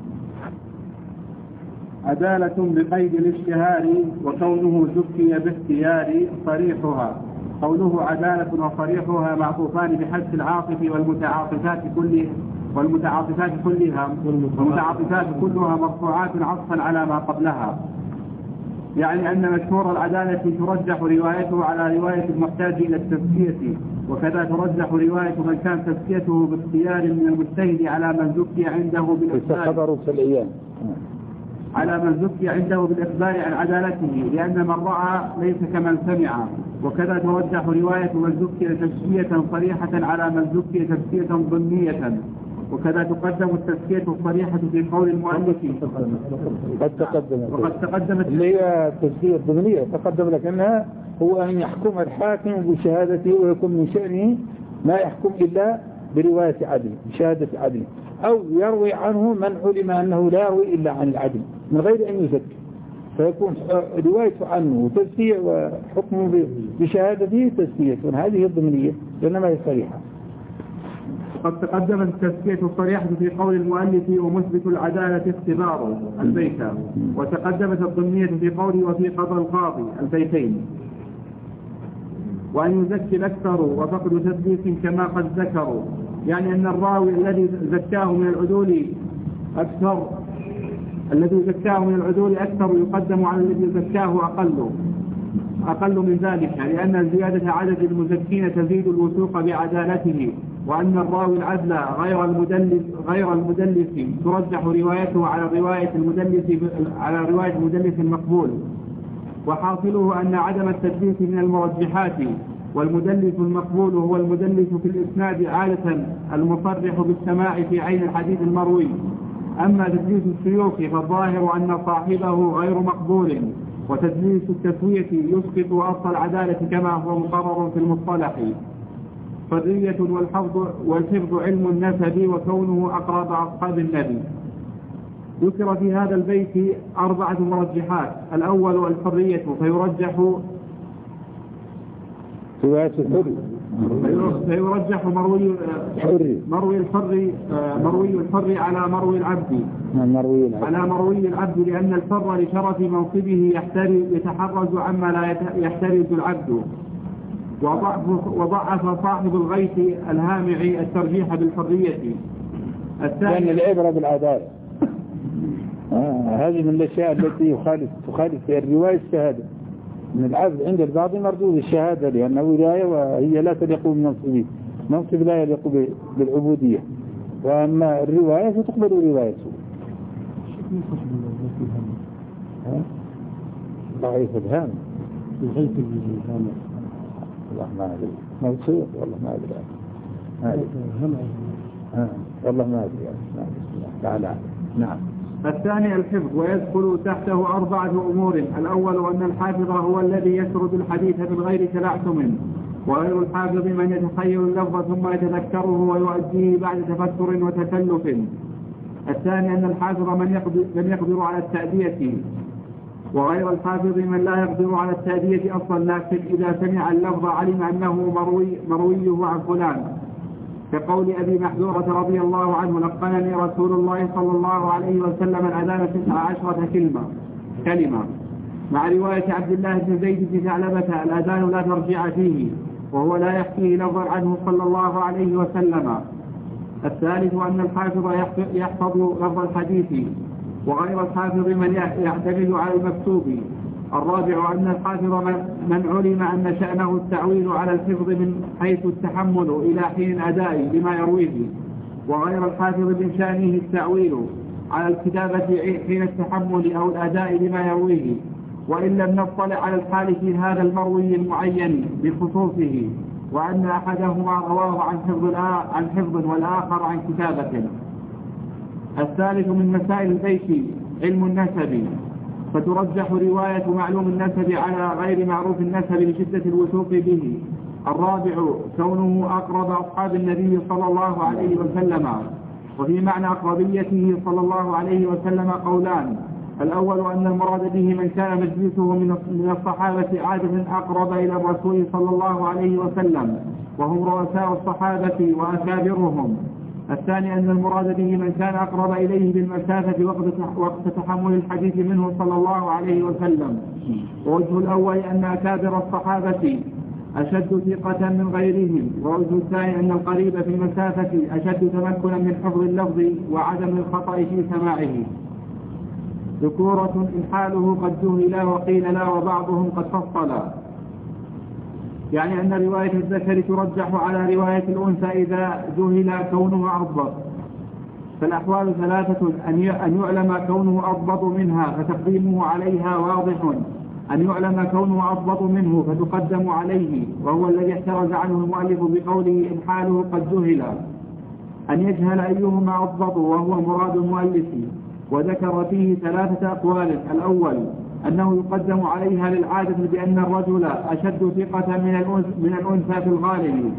عدالة بقيد الاشتهار وكونه زكي باختيار صريحها. قوله عدالة وصريحها معطوفان بحذف العاطف والمتعاطفات كلها والمتعاطفات كلها والمتعاطفات كلها مرفوعات عطفا على ما قبلها، يعني أن مشهور العدالة ترجح روايته على رواية المحتاج إلى التزكية، وكذا ترجح رواية من كان تزكيته باختيار من المجتهد على من زكي عنده بالإخبار على من زكي عنده بالإخبار عن عدالته، لأن من رأى ليس كمن سمع. وكذا ترجح رواية من زكي تزكية صريحة على من زكي تزكية ضمنية، وكذا تقدم التزكية الصريحة في قول المؤلف قد تقدمت وقد تقدمت اللي هي التزكية الضمنية تقدم لك أنها هو أن يحكم الحاكم بشهادته ويكون من شأنه ما يحكم إلا برواية عدل بشهادة عدل، أو يروي عنه من علم أنه لا يروي إلا عن العدل من غير أن يزكي، فيكون روايته عنه وتزكية وحكمه بشهادته تزكية، هذه الضمنية لأنما هي صريحة. قد تقدمت التزكية الصريحة في قول المؤلف ومثبت العدالة اختباره البيت، وتقدمت الضمنية في قوله وفي قضاء القاضي البيتين. وأن يزكي الأكثر وفقد تثبيت كما قد ذكروا، يعني أن الراوي الذي زكاه من العدول أكثر الذي زكاه من العدول أكثر يقدم على الذي زكاه أقل أقل من ذلك، لأن زيادة عدد المزكين تزيد الوثوق بعدالته، وأن الراوي العدل غير المدلس غير المدلس ترجح روايته على رواية المدلس على رواية المدلس المقبول، وحاصله أن عدم التدليس من المرجحات، والمدلس المقبول هو المدلس في الإسناد عادة المصرح بالسماع في عين الحديث المروي. أما تدليس الشيوخ فالظاهر أن صاحبه غير مقبول، وتدليس التسوية يسقط أصل العدالة كما هو مقرر في المصطلح. فرية والحفظ والحفظ علم النسب وكونه أقرب أصحاب النبي. ذكر في هذا البيت أربعة مرجحات. الأول الحرية فيرجح فيرجح مروي مروي الحر مروي الحر على مروي العبد على مروي العبد لأن الحر لشرف منصبه يتحرز عما لا يحترز العبد. وضعف, وضعف صاحب الغيث الهامعي الترجيح بالحرية. لأن العبرة بالعدالة آه هذه من الأشياء التي يخالف تخالف الرواية الشهادة من العبد عند البعض مردود الشهادة لأنه ولاية وهي لا تليق بمنصبه، منصب لا يليق بالعبودية، وأما الرواية فتقبل روايته. ضعيف الهام الغيث الهامع والله ما أدري موصول والله ما أدري ما أدري والله ما أدري تعالى. نعم. الثاني الحفظ ويدخل تحته أربعة أمور. الأول أن الحافظ هو الذي يسرد الحديث من غير تلعثم، وغير الحافظ من يتخيل اللفظ ثم يتذكره ويؤديه بعد تفكر وتكلف. الثاني أن الحافظ من يقدر, من يقدر على التأدية، وغير الحافظ من لا يقدر على التأدية أصلا، لكن إذا سمع اللفظ علم أنه مروي مرويه عن فلان، كقول أبي محذورة رضي الله عنه لقنني رسول الله صلى الله عليه وسلم الأذان تسع عشرة كلمة كلمة مع رواية عبد الله بن زيد بن ثعلبة الأذان لا ترجع فيه، وهو لا يحكيه لفظا عنه صلى الله عليه وسلم. الثالث أن الحافظ يحفظ لفظ الحديث، وغير الحافظ من يعتمد على المكتوب. الرابع أن الحافظ من علم أن شأنه التعويل على الحفظ من حيث التحمل إلى حين أداء لما يرويه، وغير الحافظ من شأنه التعويل على الكتابة حين التحمل أو الأداء لما يرويه، وإن لم نطلع على الحال في هذا المروي المعين بخصوصه، وأن أحدهما رواه عن حفظ عن حفظ والآخر عن كتابة. الثالث من مسائل البيت علم النسب، فترجح رواية معلوم النسب على غير معروف النسب لشدة الوثوق به. الرابع كونه أقرب أصحاب النبي صلى الله عليه وسلم. وفي معنى أقربيته صلى الله عليه وسلم قولان: الأول أن المراد به من كان مجلسه من الصحابة عادة أقرب إلى الرسول صلى الله عليه وسلم، وهم رؤساء الصحابة وأكابرهم. الثاني أن المراد به من كان أقرب إليه بالمسافة وقت تحمل الحديث منه صلى الله عليه وسلم. ووجه الأول أن أكابر الصحابة أشد ثقة من غيرهم، ووجه الثاني أن القريب في المسافة أشد تمكنا من حفظ اللفظ وعدم الخطأ في سماعه. ذكورة إن حاله قد جهل وقيل لا وبعضهم قد فصل، يعني أن رواية الذكر ترجح على رواية الأنثى إذا جهل كونه أضبط. فالأحوال ثلاثة: أن يعلم كونه أضبط منها فتقديمه عليها واضح، أن يعلم كونه أضبط منه فتقدم عليه، وهو الذي احترز عنه المؤلف بقوله إن حاله قد جهل، أن يجهل أيهما أضبط وهو مراد المؤلف. وذكر فيه ثلاثة أقوال: الأول أنه يقدم عليها للعادة بأن الرجل أشد ثقة من الأنثى في الغالب.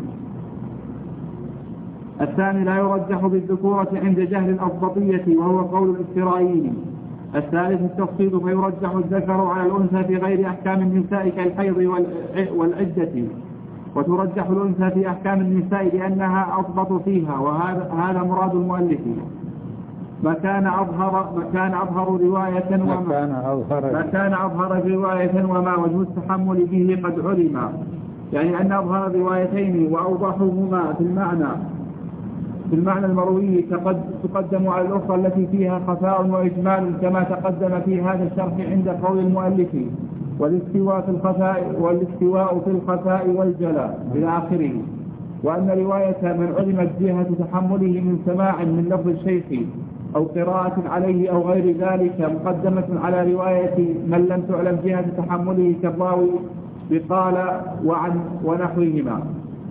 الثاني لا يرجح بالذكورة عند جهل الأضبطية وهو قول الإسرائيلي. الثالث التفصيل فيرجح الذكر على الأنثى في غير أحكام النساء كالحيض والعدة، وترجح الأنثى في أحكام النساء لأنها أضبط فيها، وهذا مراد المؤلف. ما كان أظهر ما كان أظهر رواية وما ما كان أظهر رواية وما وجه التحمل به قد علم، يعني أن أظهر روايتين وأوضحهما في المعنى في المعنى المروي تقدم على الأخرى التي فيها خفاء وإجمال، كما تقدم في هذا الشرح عند قول المؤلف: والاستواء في الخفاء والاستواء في الخفاء والجلاء إلى آخره. وأن رواية من علمت جهة تحمله من سماع من لفظ الشيخ أو قراءة عليه أو غير ذلك مقدمة على رواية من لم تعلم جهة تحمله كالراوي بقال وعن ونحوهما.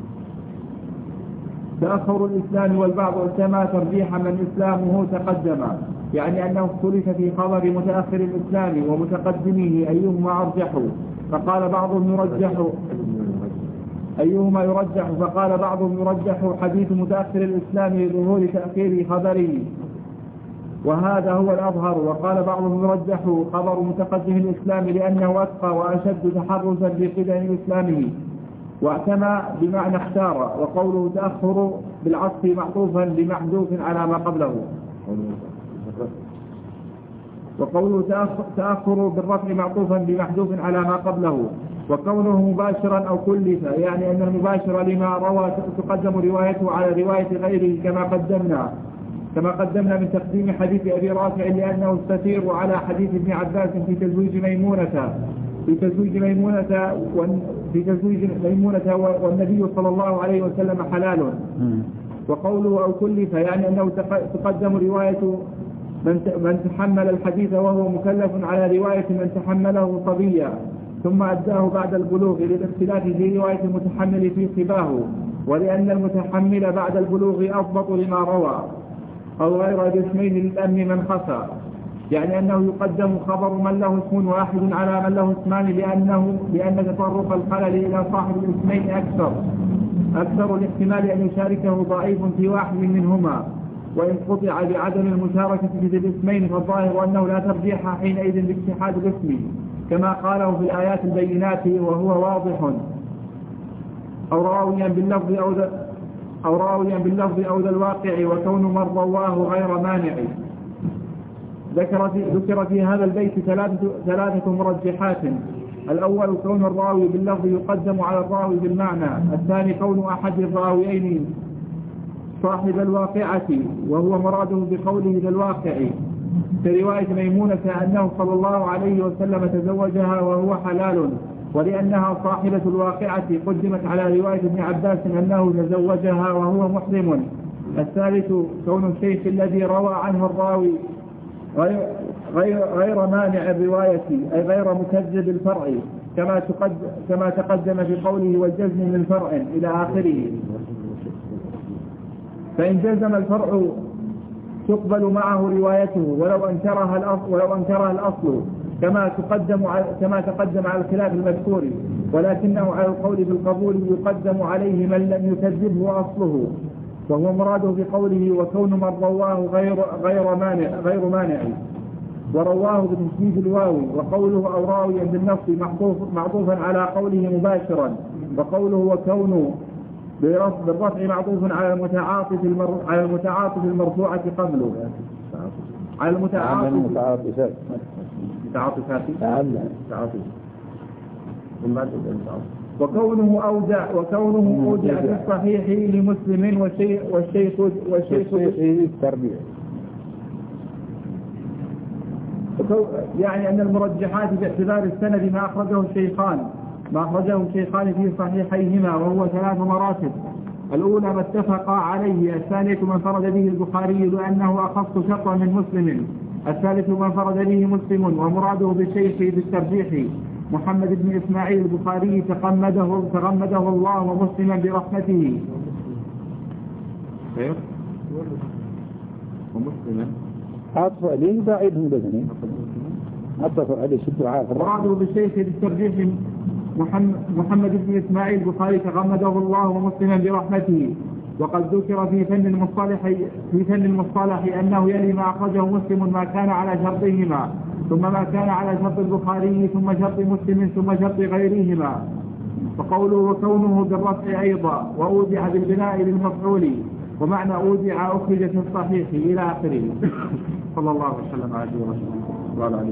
تأخر الإسلام والبعض اعتمى ترجيح من إسلامه تقدم، يعني أنه اختلف في خبر متأخر الإسلام ومتقدمه أيهما أرجح، فقال بعضهم يرجح أيهما يرجح فقال بعضهم يرجح حديث متأخر الإسلام لظهور تأخير خبره وهذا هو الأظهر، وقال بعضهم يرجح خبر متقدم الإسلام لأنه أتقى وأشد تحرزا بقدم إسلامه، واعتمى بمعنى اختار. وقوله تأخر بالعطف معطوفا بمحذوف على ما قبله، وقوله تأخر بالرفع معطوفا بمحذوف على ما قبله. وكونه مباشرا أو كلف، يعني أن المباشر لما روى تقدم روايته على رواية غيره كما قدمنا كما قدمنا من تقديم حديث أبي رافع لأنه استثير على حديث ابن عباس في تزويج ميمونة في تزويج ميمونة في تزويج ميمونة والنبي صلى الله عليه وسلم حلال. وقوله أو كلف، يعني أنه تقدم رواية من تحمل الحديث وهو مكلف على رواية من تحمله صبيا ثم أداه بعد البلوغ، للاختلاف في رواية المتحمل في صباه، ولأن المتحمل بعد البلوغ أضبط لما روى، أو غير الاسمين للأمن من خفى، يعني أنه يقدم خبر من له اسم واحد على من له اسمان، لأنه لأن تطرق الخلل إلى صاحب الاسمين أكثر أكثر الاحتمال أن يشاركه ضعيف في واحد منهما، وإن قطع بعدم المشاركة في الاسمين فالظاهر أنه لا ترجيح حينئذ باتحاد الاسم كما قاله في الآيات البينات وهو واضح، أو راويا باللفظ أو ذا أو راويا باللفظ أو ذا الواقع، وكون من رواه غير مانع. ذكر في, ذكر في هذا البيت ثلاثة, ثلاثة مرجحات: الأول كون الراوي باللفظ يقدم على الراوي بالمعنى، الثاني كون أحد الراويين صاحب الواقعة وهو مراده بقوله ذا الواقع، في رواية ميمونة أنه صلى الله عليه وسلم تزوجها وهو حلال، ولأنها صاحبة الواقعة قدمت على رواية ابن عباس أنه تزوجها وهو محرم. الثالث كون الشيخ الذي روى عنه الراوي غير, غير, غير مانع الرواية، أي غير مكذب الفرع كما, تقد كما تقدم في قوله والجزم من فرع إلى آخره. فإن جزم الفرع تقبل معه روايته ولو أنكرها الأصل, ولو أنكرها الأصل كما تقدم كما تقدم على الخلاف المذكور، ولكنه على القول بالقبول يقدم عليه من لم يكذبه أصله، وهو مراده بقوله وكون من رواه غير غير مانع غير مانع ورواه بتشديد الواو، وقوله أو راويا بالنص معطوف معطوفا على قوله مباشرا، وقوله وكونه بالرفع معطوف على المتعاطف المر... على المتعاطف المرفوعة قبله على المتعاطف المتعاطفات متعاطفات تعاطف وكونه أودع وكونه أودع في الصحيح لمسلم والشيخ والشيخ والشيخ التربية، يعني أن المرجحات باعتبار السند ما أخرجه الشيخان ما أخرجه الشيخان في صحيحيهما، وهو ثلاث مراتب. الأولى ما اتفقا عليه، الثانية ما انفرد به البخاري لأنه أخص شطرا من مسلم، الثالث ما انفرد به مسلم، ومراده بالشيخ بالترجيح محمد بن إسماعيل البخاري تغمده تغمده الله ومسلما برحمته. خير ومسلما عطف عليه بعيدهم بذنين عطف عليه شد عافر. مراده بالشيخ بالترجيح محمد بن إسماعيل البخاري تغمده الله ومسلما برحمته. وقد ذكر في فن المصطلح في فن المصطلح أنه يلي ما أخرجه مسلم ما كان على شرطهما، ثم ما كان على شرط البخاري، ثم شرط مسلم، ثم شرط غيرهما. وقوله وكونه بالرفع أيضا، وأودع بالبناء للمفعول، ومعنى أودع أخرج في الصحيح إلى آخره. صلى الله وسلم على رسوله.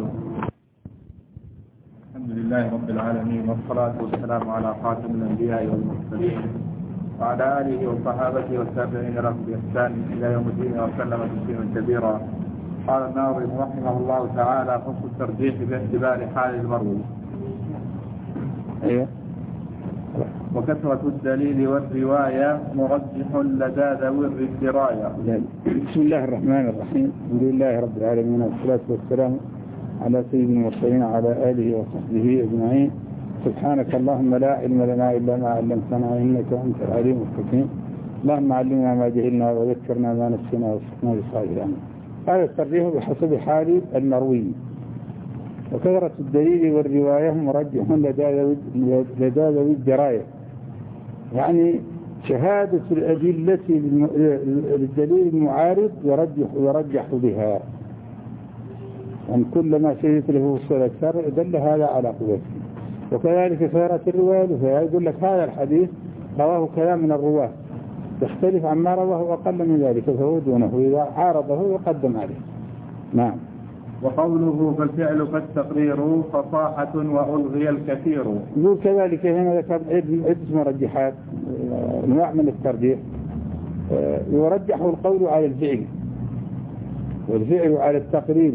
الحمد لله رب العالمين، والصلاة والسلام على خاتم الأنبياء والمرسلين وعلى آله وصحابته والتابعين لهم بإحسان إلى يوم الدين وسلم تسليما كبيرا. قال الناظم رحمه الله تعالى فصل الترجيح باعتبار حال المروي. أيوه. وكثرة الدليل والرواية مرجح لدى ذوي الدراية. بسم الله الرحمن الرحيم، الحمد لله رب العالمين، والصلاة والسلام على سيد المرسلين وعلى آله وصحبه أجمعين. سبحانك اللهم لا علم لنا إلا ما علمتنا إنك أنت العليم الحكيم. اللهم علمنا ما جهلنا وذكرنا ما نسينا وفقنا بالصالح. هذا الترجيح بحسب حال المروي. وكثرة الدليل والرواية مرجح لدى ذوي الدراية، يعني شهادة الأدلة للدليل المعارض يرجح يرجح بها، يعني كلما شهدت له وصول أكثر دل هذا على قوته. وكذلك صارت الرواية يقول لك هذا الحديث رواه كلام من الرواة يختلف عما رواه أقل من ذلك فهو دونه، وإذا عارضه يقدم عليه. نعم. وقوله فالفعل فالتقرير فصاحة وألغي الكثير. يقول كذلك هنا ذكر عدة مرجحات نوع من الترجيح. يرجح القول على الفعل والفعل على التقرير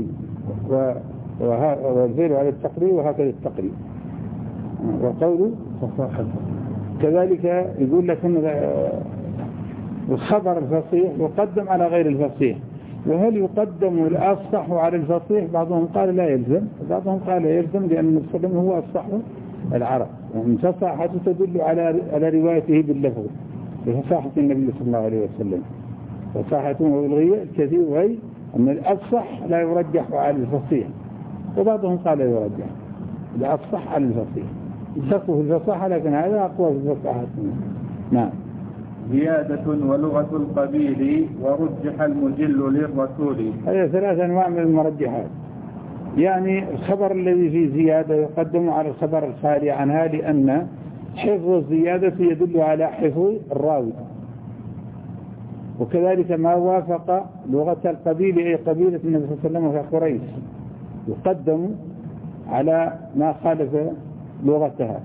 والفعل على التقرير وهكذا التقرير. وقوله فصاحة كذلك يقول لك ان الخبر الفصيح يقدم على غير الفصيح. وهل يقدم الأفصح على الفصيح؟ بعضهم قال لا يلزم، بعضهم قال يلزم، لأن النبي صلى الله عليه وسلم هو أفصح العرب، يعني فصاحة تدل على على روايته باللفظ بفصاحة النبي صلى الله عليه وسلم. فصاحة والغية الكثير، وهي أن الأفصح لا يرجح على الفصيح، وبعضهم قال يرجح الأفصح على الفصيح، يشقوا في الفصاحة، لكن هذا أقوى في الفصاحة. نعم. زيادة ولغة القبيل ورجح المجل للرسول. هذه ثلاث أنواع من المرجحات. يعني الخبر الذي فيه زيادة يقدم على الخبر الخالي عنها، لأن حفظ الزيادة يدل على حفظ الراوي. وكذلك ما وافق لغة القبيل أي قبيلة النبي صلى الله عليه وسلم في قريش يقدم على ما خالف لغتها.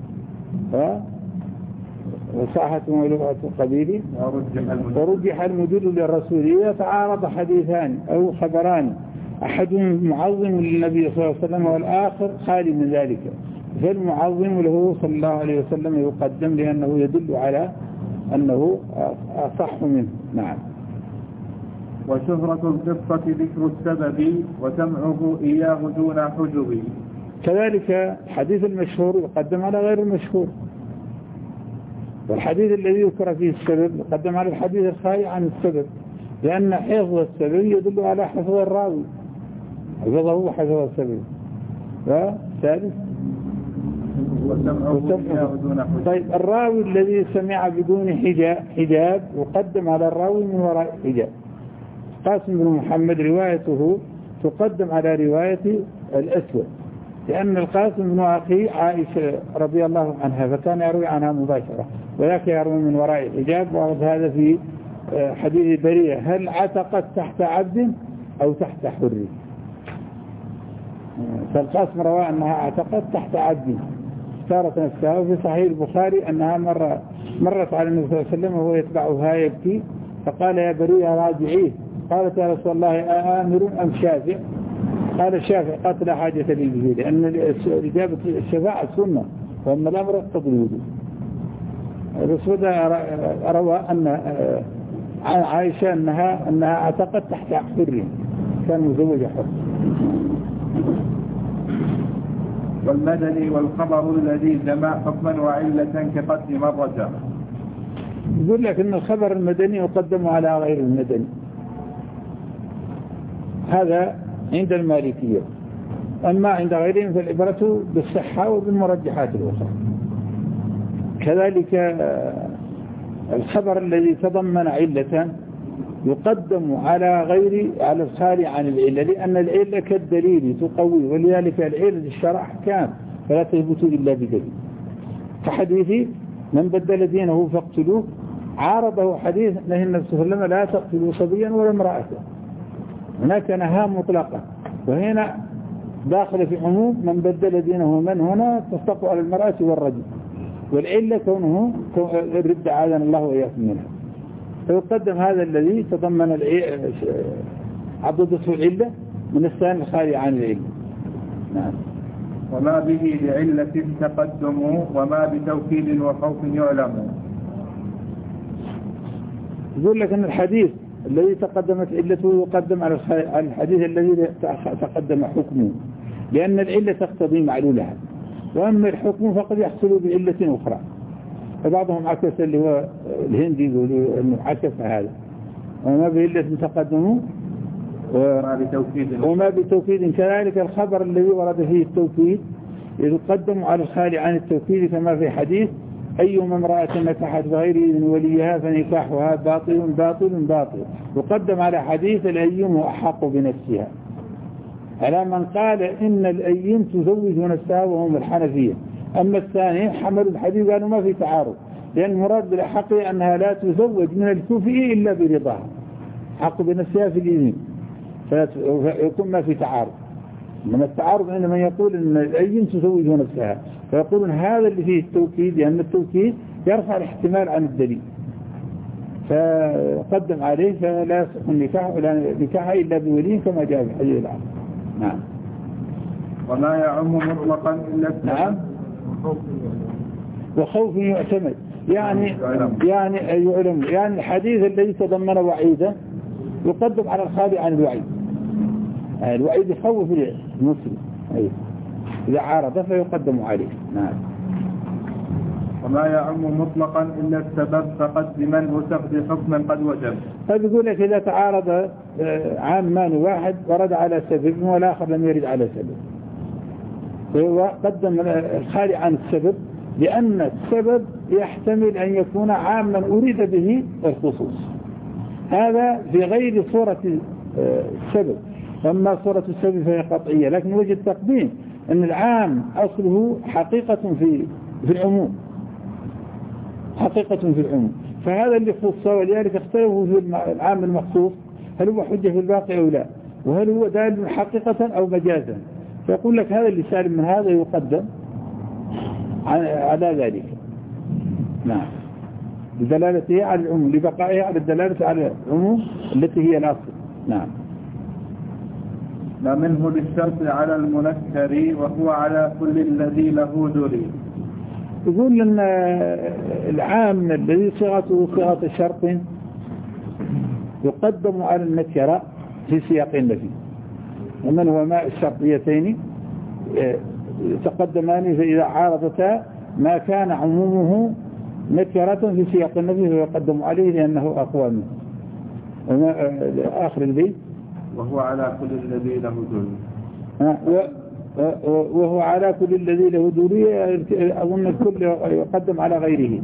وصاحة ولغة القبيل ورجح المدل للرسول. إذا تعارض حديثان أو خبران أحدهم معظم للنبي صلى الله عليه وسلم والآخر خالي من ذلك، فالمعظم له صلى الله عليه وسلم يقدم لأنه يدل على أنه أصح منه. نعم. وشهرة القصة ذكر السبب وسمعه إياه دون حجب. كذلك الحديث المشهور يقدم على غير المشهور، والحديث الذي يذكر فيه السبب يقدم على الحديث الخالي عن السبب. لأن حفظ السبب يدل على حفظ الراوي، حفظه حفظ السبب. وثالث طيب الراوي الذي سمع بدون حجاب, حجاب يقدم على الراوي من وراء حجاب. قاسم بن محمد روايته تقدم على رواية الأسود، لأن القاسم بن أخي عائشة رضي الله عنها فكان يروي عنها مباشرة، وذاك يروي من وراء حجاب. وهذا هذا في حديث برية: هل عتقت تحت عبد أو تحت حر؟ فالقاسم روى أنها عتقت تحت عبد، اختارت نفسها. وفي صحيح البخاري أنها مرة مرت على النبي صلى الله عليه وسلم وهو يتبعها يبكي، فقال: يا برية راجعيه. قالت: يا رسول الله آمر أم شافع؟ قال: الشافع. قالت: لا حاجة لي به، لأن إجابة الشفاعة سنة، وأما الأمر يقتضي الوجوب. الرسول روى أن عائشة أنها أنها اعتقت تحت حر، كان مزوج حر. والمدني والخبر الذي جمع حكما وعلة كقد مرة. يقول لك أن الخبر المدني يقدم على غير المدني، هذا عند المالكية. أما عند غيرهم فالعبرة بالصحة وبالمرجحات الأخرى. كذلك الخبر الذي تضمن علة يقدم على غير على الخالي عن العلة، لأن العلة كالدليل تقوي، ولذلك العلة الشرع أحكام فلا تثبت إلا بدليل. كحديث: من بدل دينه فاقتلوه، عارضه حديث نهي النبي صلى الله عليه وسلم: لا تقتلوا صبيا ولا امرأة. هناك نهى مطلقة، وهنا داخل في عموم من بدل دينه. من هنا تطلق على المرأة والرجل، والعلة كونه الردة عاذنا الله وإياكم منها. فيقدم هذا الذي تضمن عضدته العلة من الثاني الخالي عن العلة. نعم. وما به لعلة تقدم وما بتوكيد وخوف يعلم. يقول لك أن الحديث الذي تقدمت علته يقدم على الحديث الذي تقدم حكمه، لأن العلة تقتضي معلولها، وأما الحكم فقد يحصل بعلة أخرى. فبعضهم عكس اللي هو الهندي يقولوا أنه عكس هذا: وما بعلة تقدم وما بتوكيد. وما بتوكيد كذلك الخبر الذي ورد فيه التوكيد يقدم على الخالي عن التوكيد، كما في حديث: أيما امرأة نكحت بغير إذن وليها فنكاحها باطل باطل باطل. يقدم على حديث: الأيم أحق بنفسها، على من قال إن الأيم تزوج نفسها وهم الحنفية. أما الثاني حملوا الحديث قالوا ما في تعارض، لأن المراد بالحق أنها لا تزوج من الكفء إلا برضاها، حق بنفسها في الإذن، فيكون ما في تعارض. من التعارض عندما يقول إن الأيم تزوج نفسها، فيقولون هذا اللي فيه التوكيد، لأن التوكيد يرفع الاحتمال عن الدليل، فقدم عليه فلا يصح النكاح ولا نكاح إلا بولي كما جاء في حديث العام. نعم. وما يعم مطلقا إلا نعم. وخوف يعتمد، يعني يعني يعلم، يعني الحديث الذي تضمن وعيدا يقدم على الخالي عن الوعيد. يعني الوعيد يخوف المسلم، أيه. إذا عارض فيقدم عليه. نعم. وما يعم مطلقا إلا السبب فقد منه تقضي حكما قد وجب. فبيقول لك إذا تعارض عامان واحد ورد على سبب والآخر لم يرد على سبب، فهو قدم الخالي عن السبب، لأن السبب يحتمل أن يكون عاما أريد به الخصوص، هذا في غير صورة السبب. أما صورة السبب فهي قطعية، لكن وجه التقديم أن العام أصله حقيقة في في العموم، حقيقة في العموم، فهذا اللي خص، ولذلك اختلفوا في العام المخصوص هل هو حجة في الباقي أو لا، وهل هو دال حقيقة أو مجازا. فيقول لك هذا اللي سالم من هذا يقدم على ذلك. نعم. بدلالته على العموم، لبقائها على الدلالة على العموم التي هي الأصل. نعم. ما منه للشرط على المنكر وهو على كل الذي له دري. يقول أن العام الذي صيغته صيغة شرط يقدم على النكرة في سياق النفي، ومن هو ما الشرطيتين تقدمان فإذا عارضتا ما كان عمومه نكرة في سياق النفي فيقدم عليه لأنه أقوى منه. آخر البيت وهو على كل الذي له دون وهو على كل الذي له دورية. أظن الكل يقدم على غيره.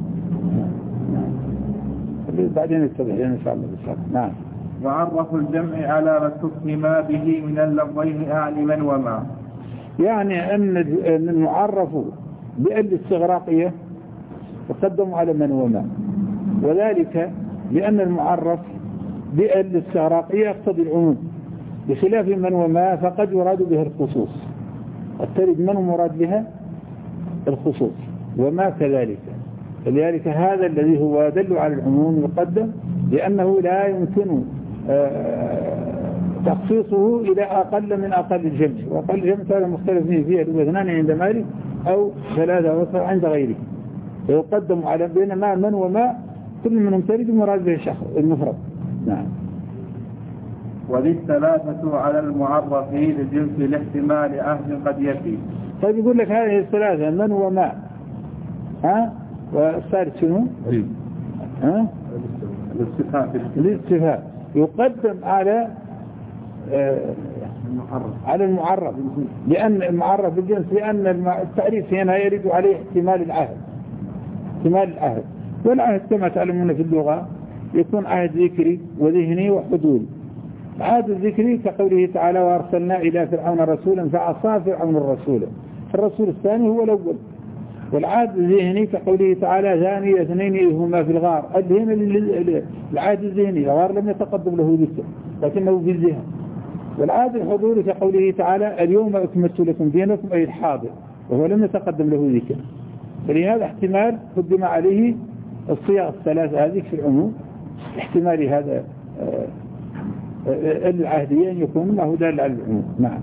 بعدين نتبعين إن شاء الله بالشرط. نعم. وعرف الجمع على ما استفهم به من اللفظين أعلما وما، يعني أن المعرف بأل الاستغراقية يقدم على من وما، وذلك لأن المعرف بأل الاستغراقية يقتضي العموم، بخلاف من وما فقد يراد به الخصوص. قد ترد من مراد بها الخصوص وما كذلك. فلذلك هذا الذي هو يدل على العموم يقدم، لأنه لا يمكن تخصيصه إلى أقل من أقل الجمع، وأقل الجمع هذا مختلف فيه الاثنان عند مالك أو ثلاثة عند غيره، فيقدم على بينما من وما كل منهم ترد مراد به الشخص المفرد. نعم. وللثلاثة على المعرف لجنس الاحتمال أهل قد يفي. طيب يقول لك هذه الثلاثة من وما، ها والثالث شنو؟ ها الاستفهام يقدم على آه على المعرف، لأن المعرف بالجنس، لأن التعريف هنا يرد عليه احتمال العهد، احتمال العهد، والعهد كما تعلمون في اللغة يكون عهد ذكري وذهني وحدود. العهد الذكري كقوله تعالى وارسلنا إلى فرعون رسولا فعصى فرعون الرسول، الرسول الثاني هو الأول. والعهد الذهني كقوله تعالى ثاني اثنين إذ هما في الغار، هنا العهد الذهني الغار لم يتقدم له ذكر لكنه في الذهن. والعهد الحضوري كقوله تعالى اليوم أكملت لكم دينكم أي الحاضر، وهو لم يتقدم له ذكر. فلهذا احتمال قدم عليه الصيغ الثلاثة هذه في العموم، احتمال هذا العهديين يكون له دال على العموم. نعم.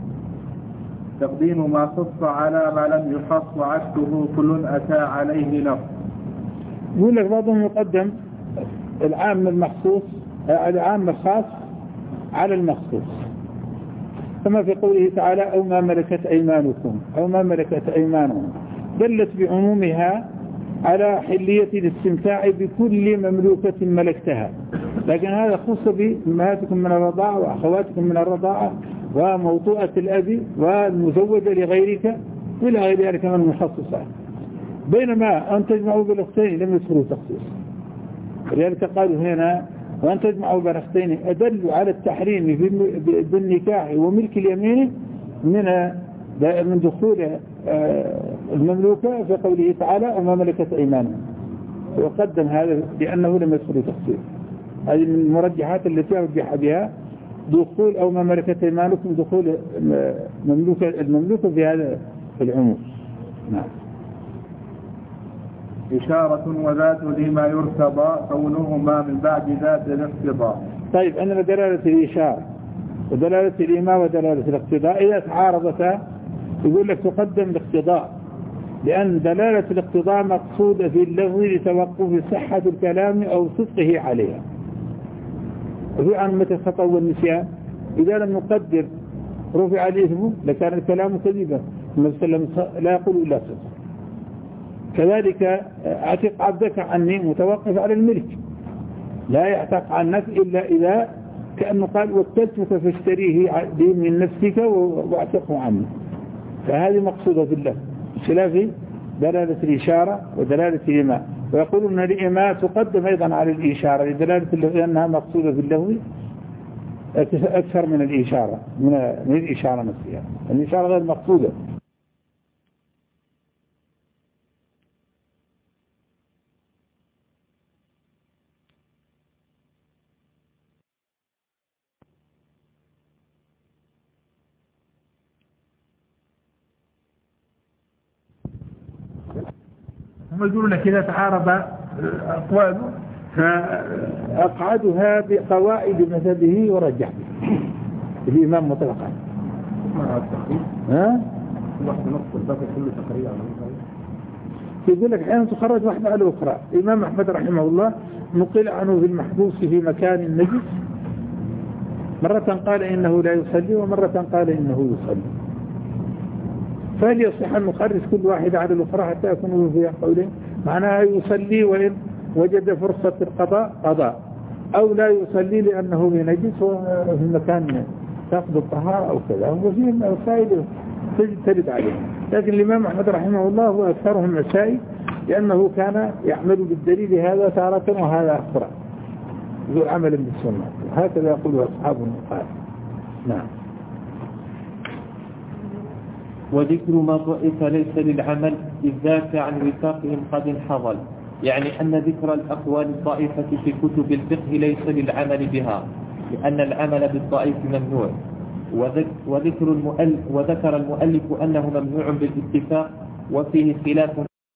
تقديم ما خص على ما لم يخص وعكسه كل أتى عليه لفظ. يقول لك بعضهم يقدم العام المخصوص العام الخاص على المخصوص، كما في قوله تعالى أو ما ملكت أيمانكم أو ما ملكت أيمانهم، دلت بعمومها على حلية الاستمتاع بكل مملوكة ملكتها، لكن هذا خص بأمهاتكم من الرضاعة وأخواتكم من الرضاعة وموطوءة الأب والمزوجة لغيرك إلى غير ذلك من المخصصات، بينما أن تجمعوا بالأختين لم يدخلوا تخصيص. لذلك قالوا هنا وأن تجمعوا بالأختين أدل على التحريم بالنكاح وملك اليمين من من دخول المملوكة في قوله تعالى وما ملكت أيمانهم، ويقدم هذا لأنه لم يدخل تخصيص. هذه من المرجحات التي أرجح بها دخول أو ما ملكت أيمانكم، دخول مملوكة المملوكة في هذا العموم. نعم. إشارة وذات لما يرتضى كونهما من بعد ذات الاقتضاء. طيب عندنا دلالة الإشارة ودلالة الإيماء ودلالة الاقتضاء، إذا تعارضتا يقول لك تقدم الاقتضاء، لأن دلالة الاقتضاء مقصودة في اللفظ لتوقف صحة الكلام أو صدقه عليها، وفي عن الخطأ والنسيان إذا لم نقدر رفع الإثم لكان الكلام كذبا، النبي صلى الله عليه وسلم لا يقول إلا صدق. كذلك اعتق عبدك عني متوقف على الملك، لا يعتق عنك إلا إذا كأنه قال وكلتك فاشتريه من نفسك واعتقه عني، فهذه مقصودة في اللفظ، خلاف دلالة الإشارة ودلالة الإيماء. ويقولون أن الإيماء تقدم أيضا على الإشارة لدلالة اللفظ أنها مقصودة في اللفظ أكثر من الإشارة من الإشارة نفسها، الإشارة غير مقصودة. هم يقولون لك إذا تعارض أقواله فأقعدها بقواعد مذهبه ورجح به الإمام مطلقا. ها؟ يقول لك أحيانا تخرج واحدة على الأخرى. الإمام أحمد رحمه الله نقل عنه في المحبوس في مكان نجس، مرة قال إنه لا يصلي ومرة قال إنه يصلي، فهل يصح أن نخرج كل واحدة على الأخرى حتى يكون في قوله معناها يصلي وإن وجد فرصة القضاء قضاء، أو لا يصلي لأنه بنجس وفي المكان تأخذ الطهارة أو كذا، وفي مسائل تجد عليه. لكن الإمام أحمد رحمه الله هو أكثرهم مسائل، لأنه كان يعمل بالدليل هذا تارة وهذا أخرى، ذو عمل بالسنة، هكذا يقول أصحاب المقال. نعم. وذكر ما ضعف ليس للعمل إذ ذاك عن وثاقهم قد انحضل، يعني أن ذكر الأقوال الضعيفة في كتب الفقه ليس للعمل بها، لأن العمل بالضعيف ممنوع. وذكر المؤلف وذكر المؤلف أنه ممنوع بالاتفاق، وفيه خلاف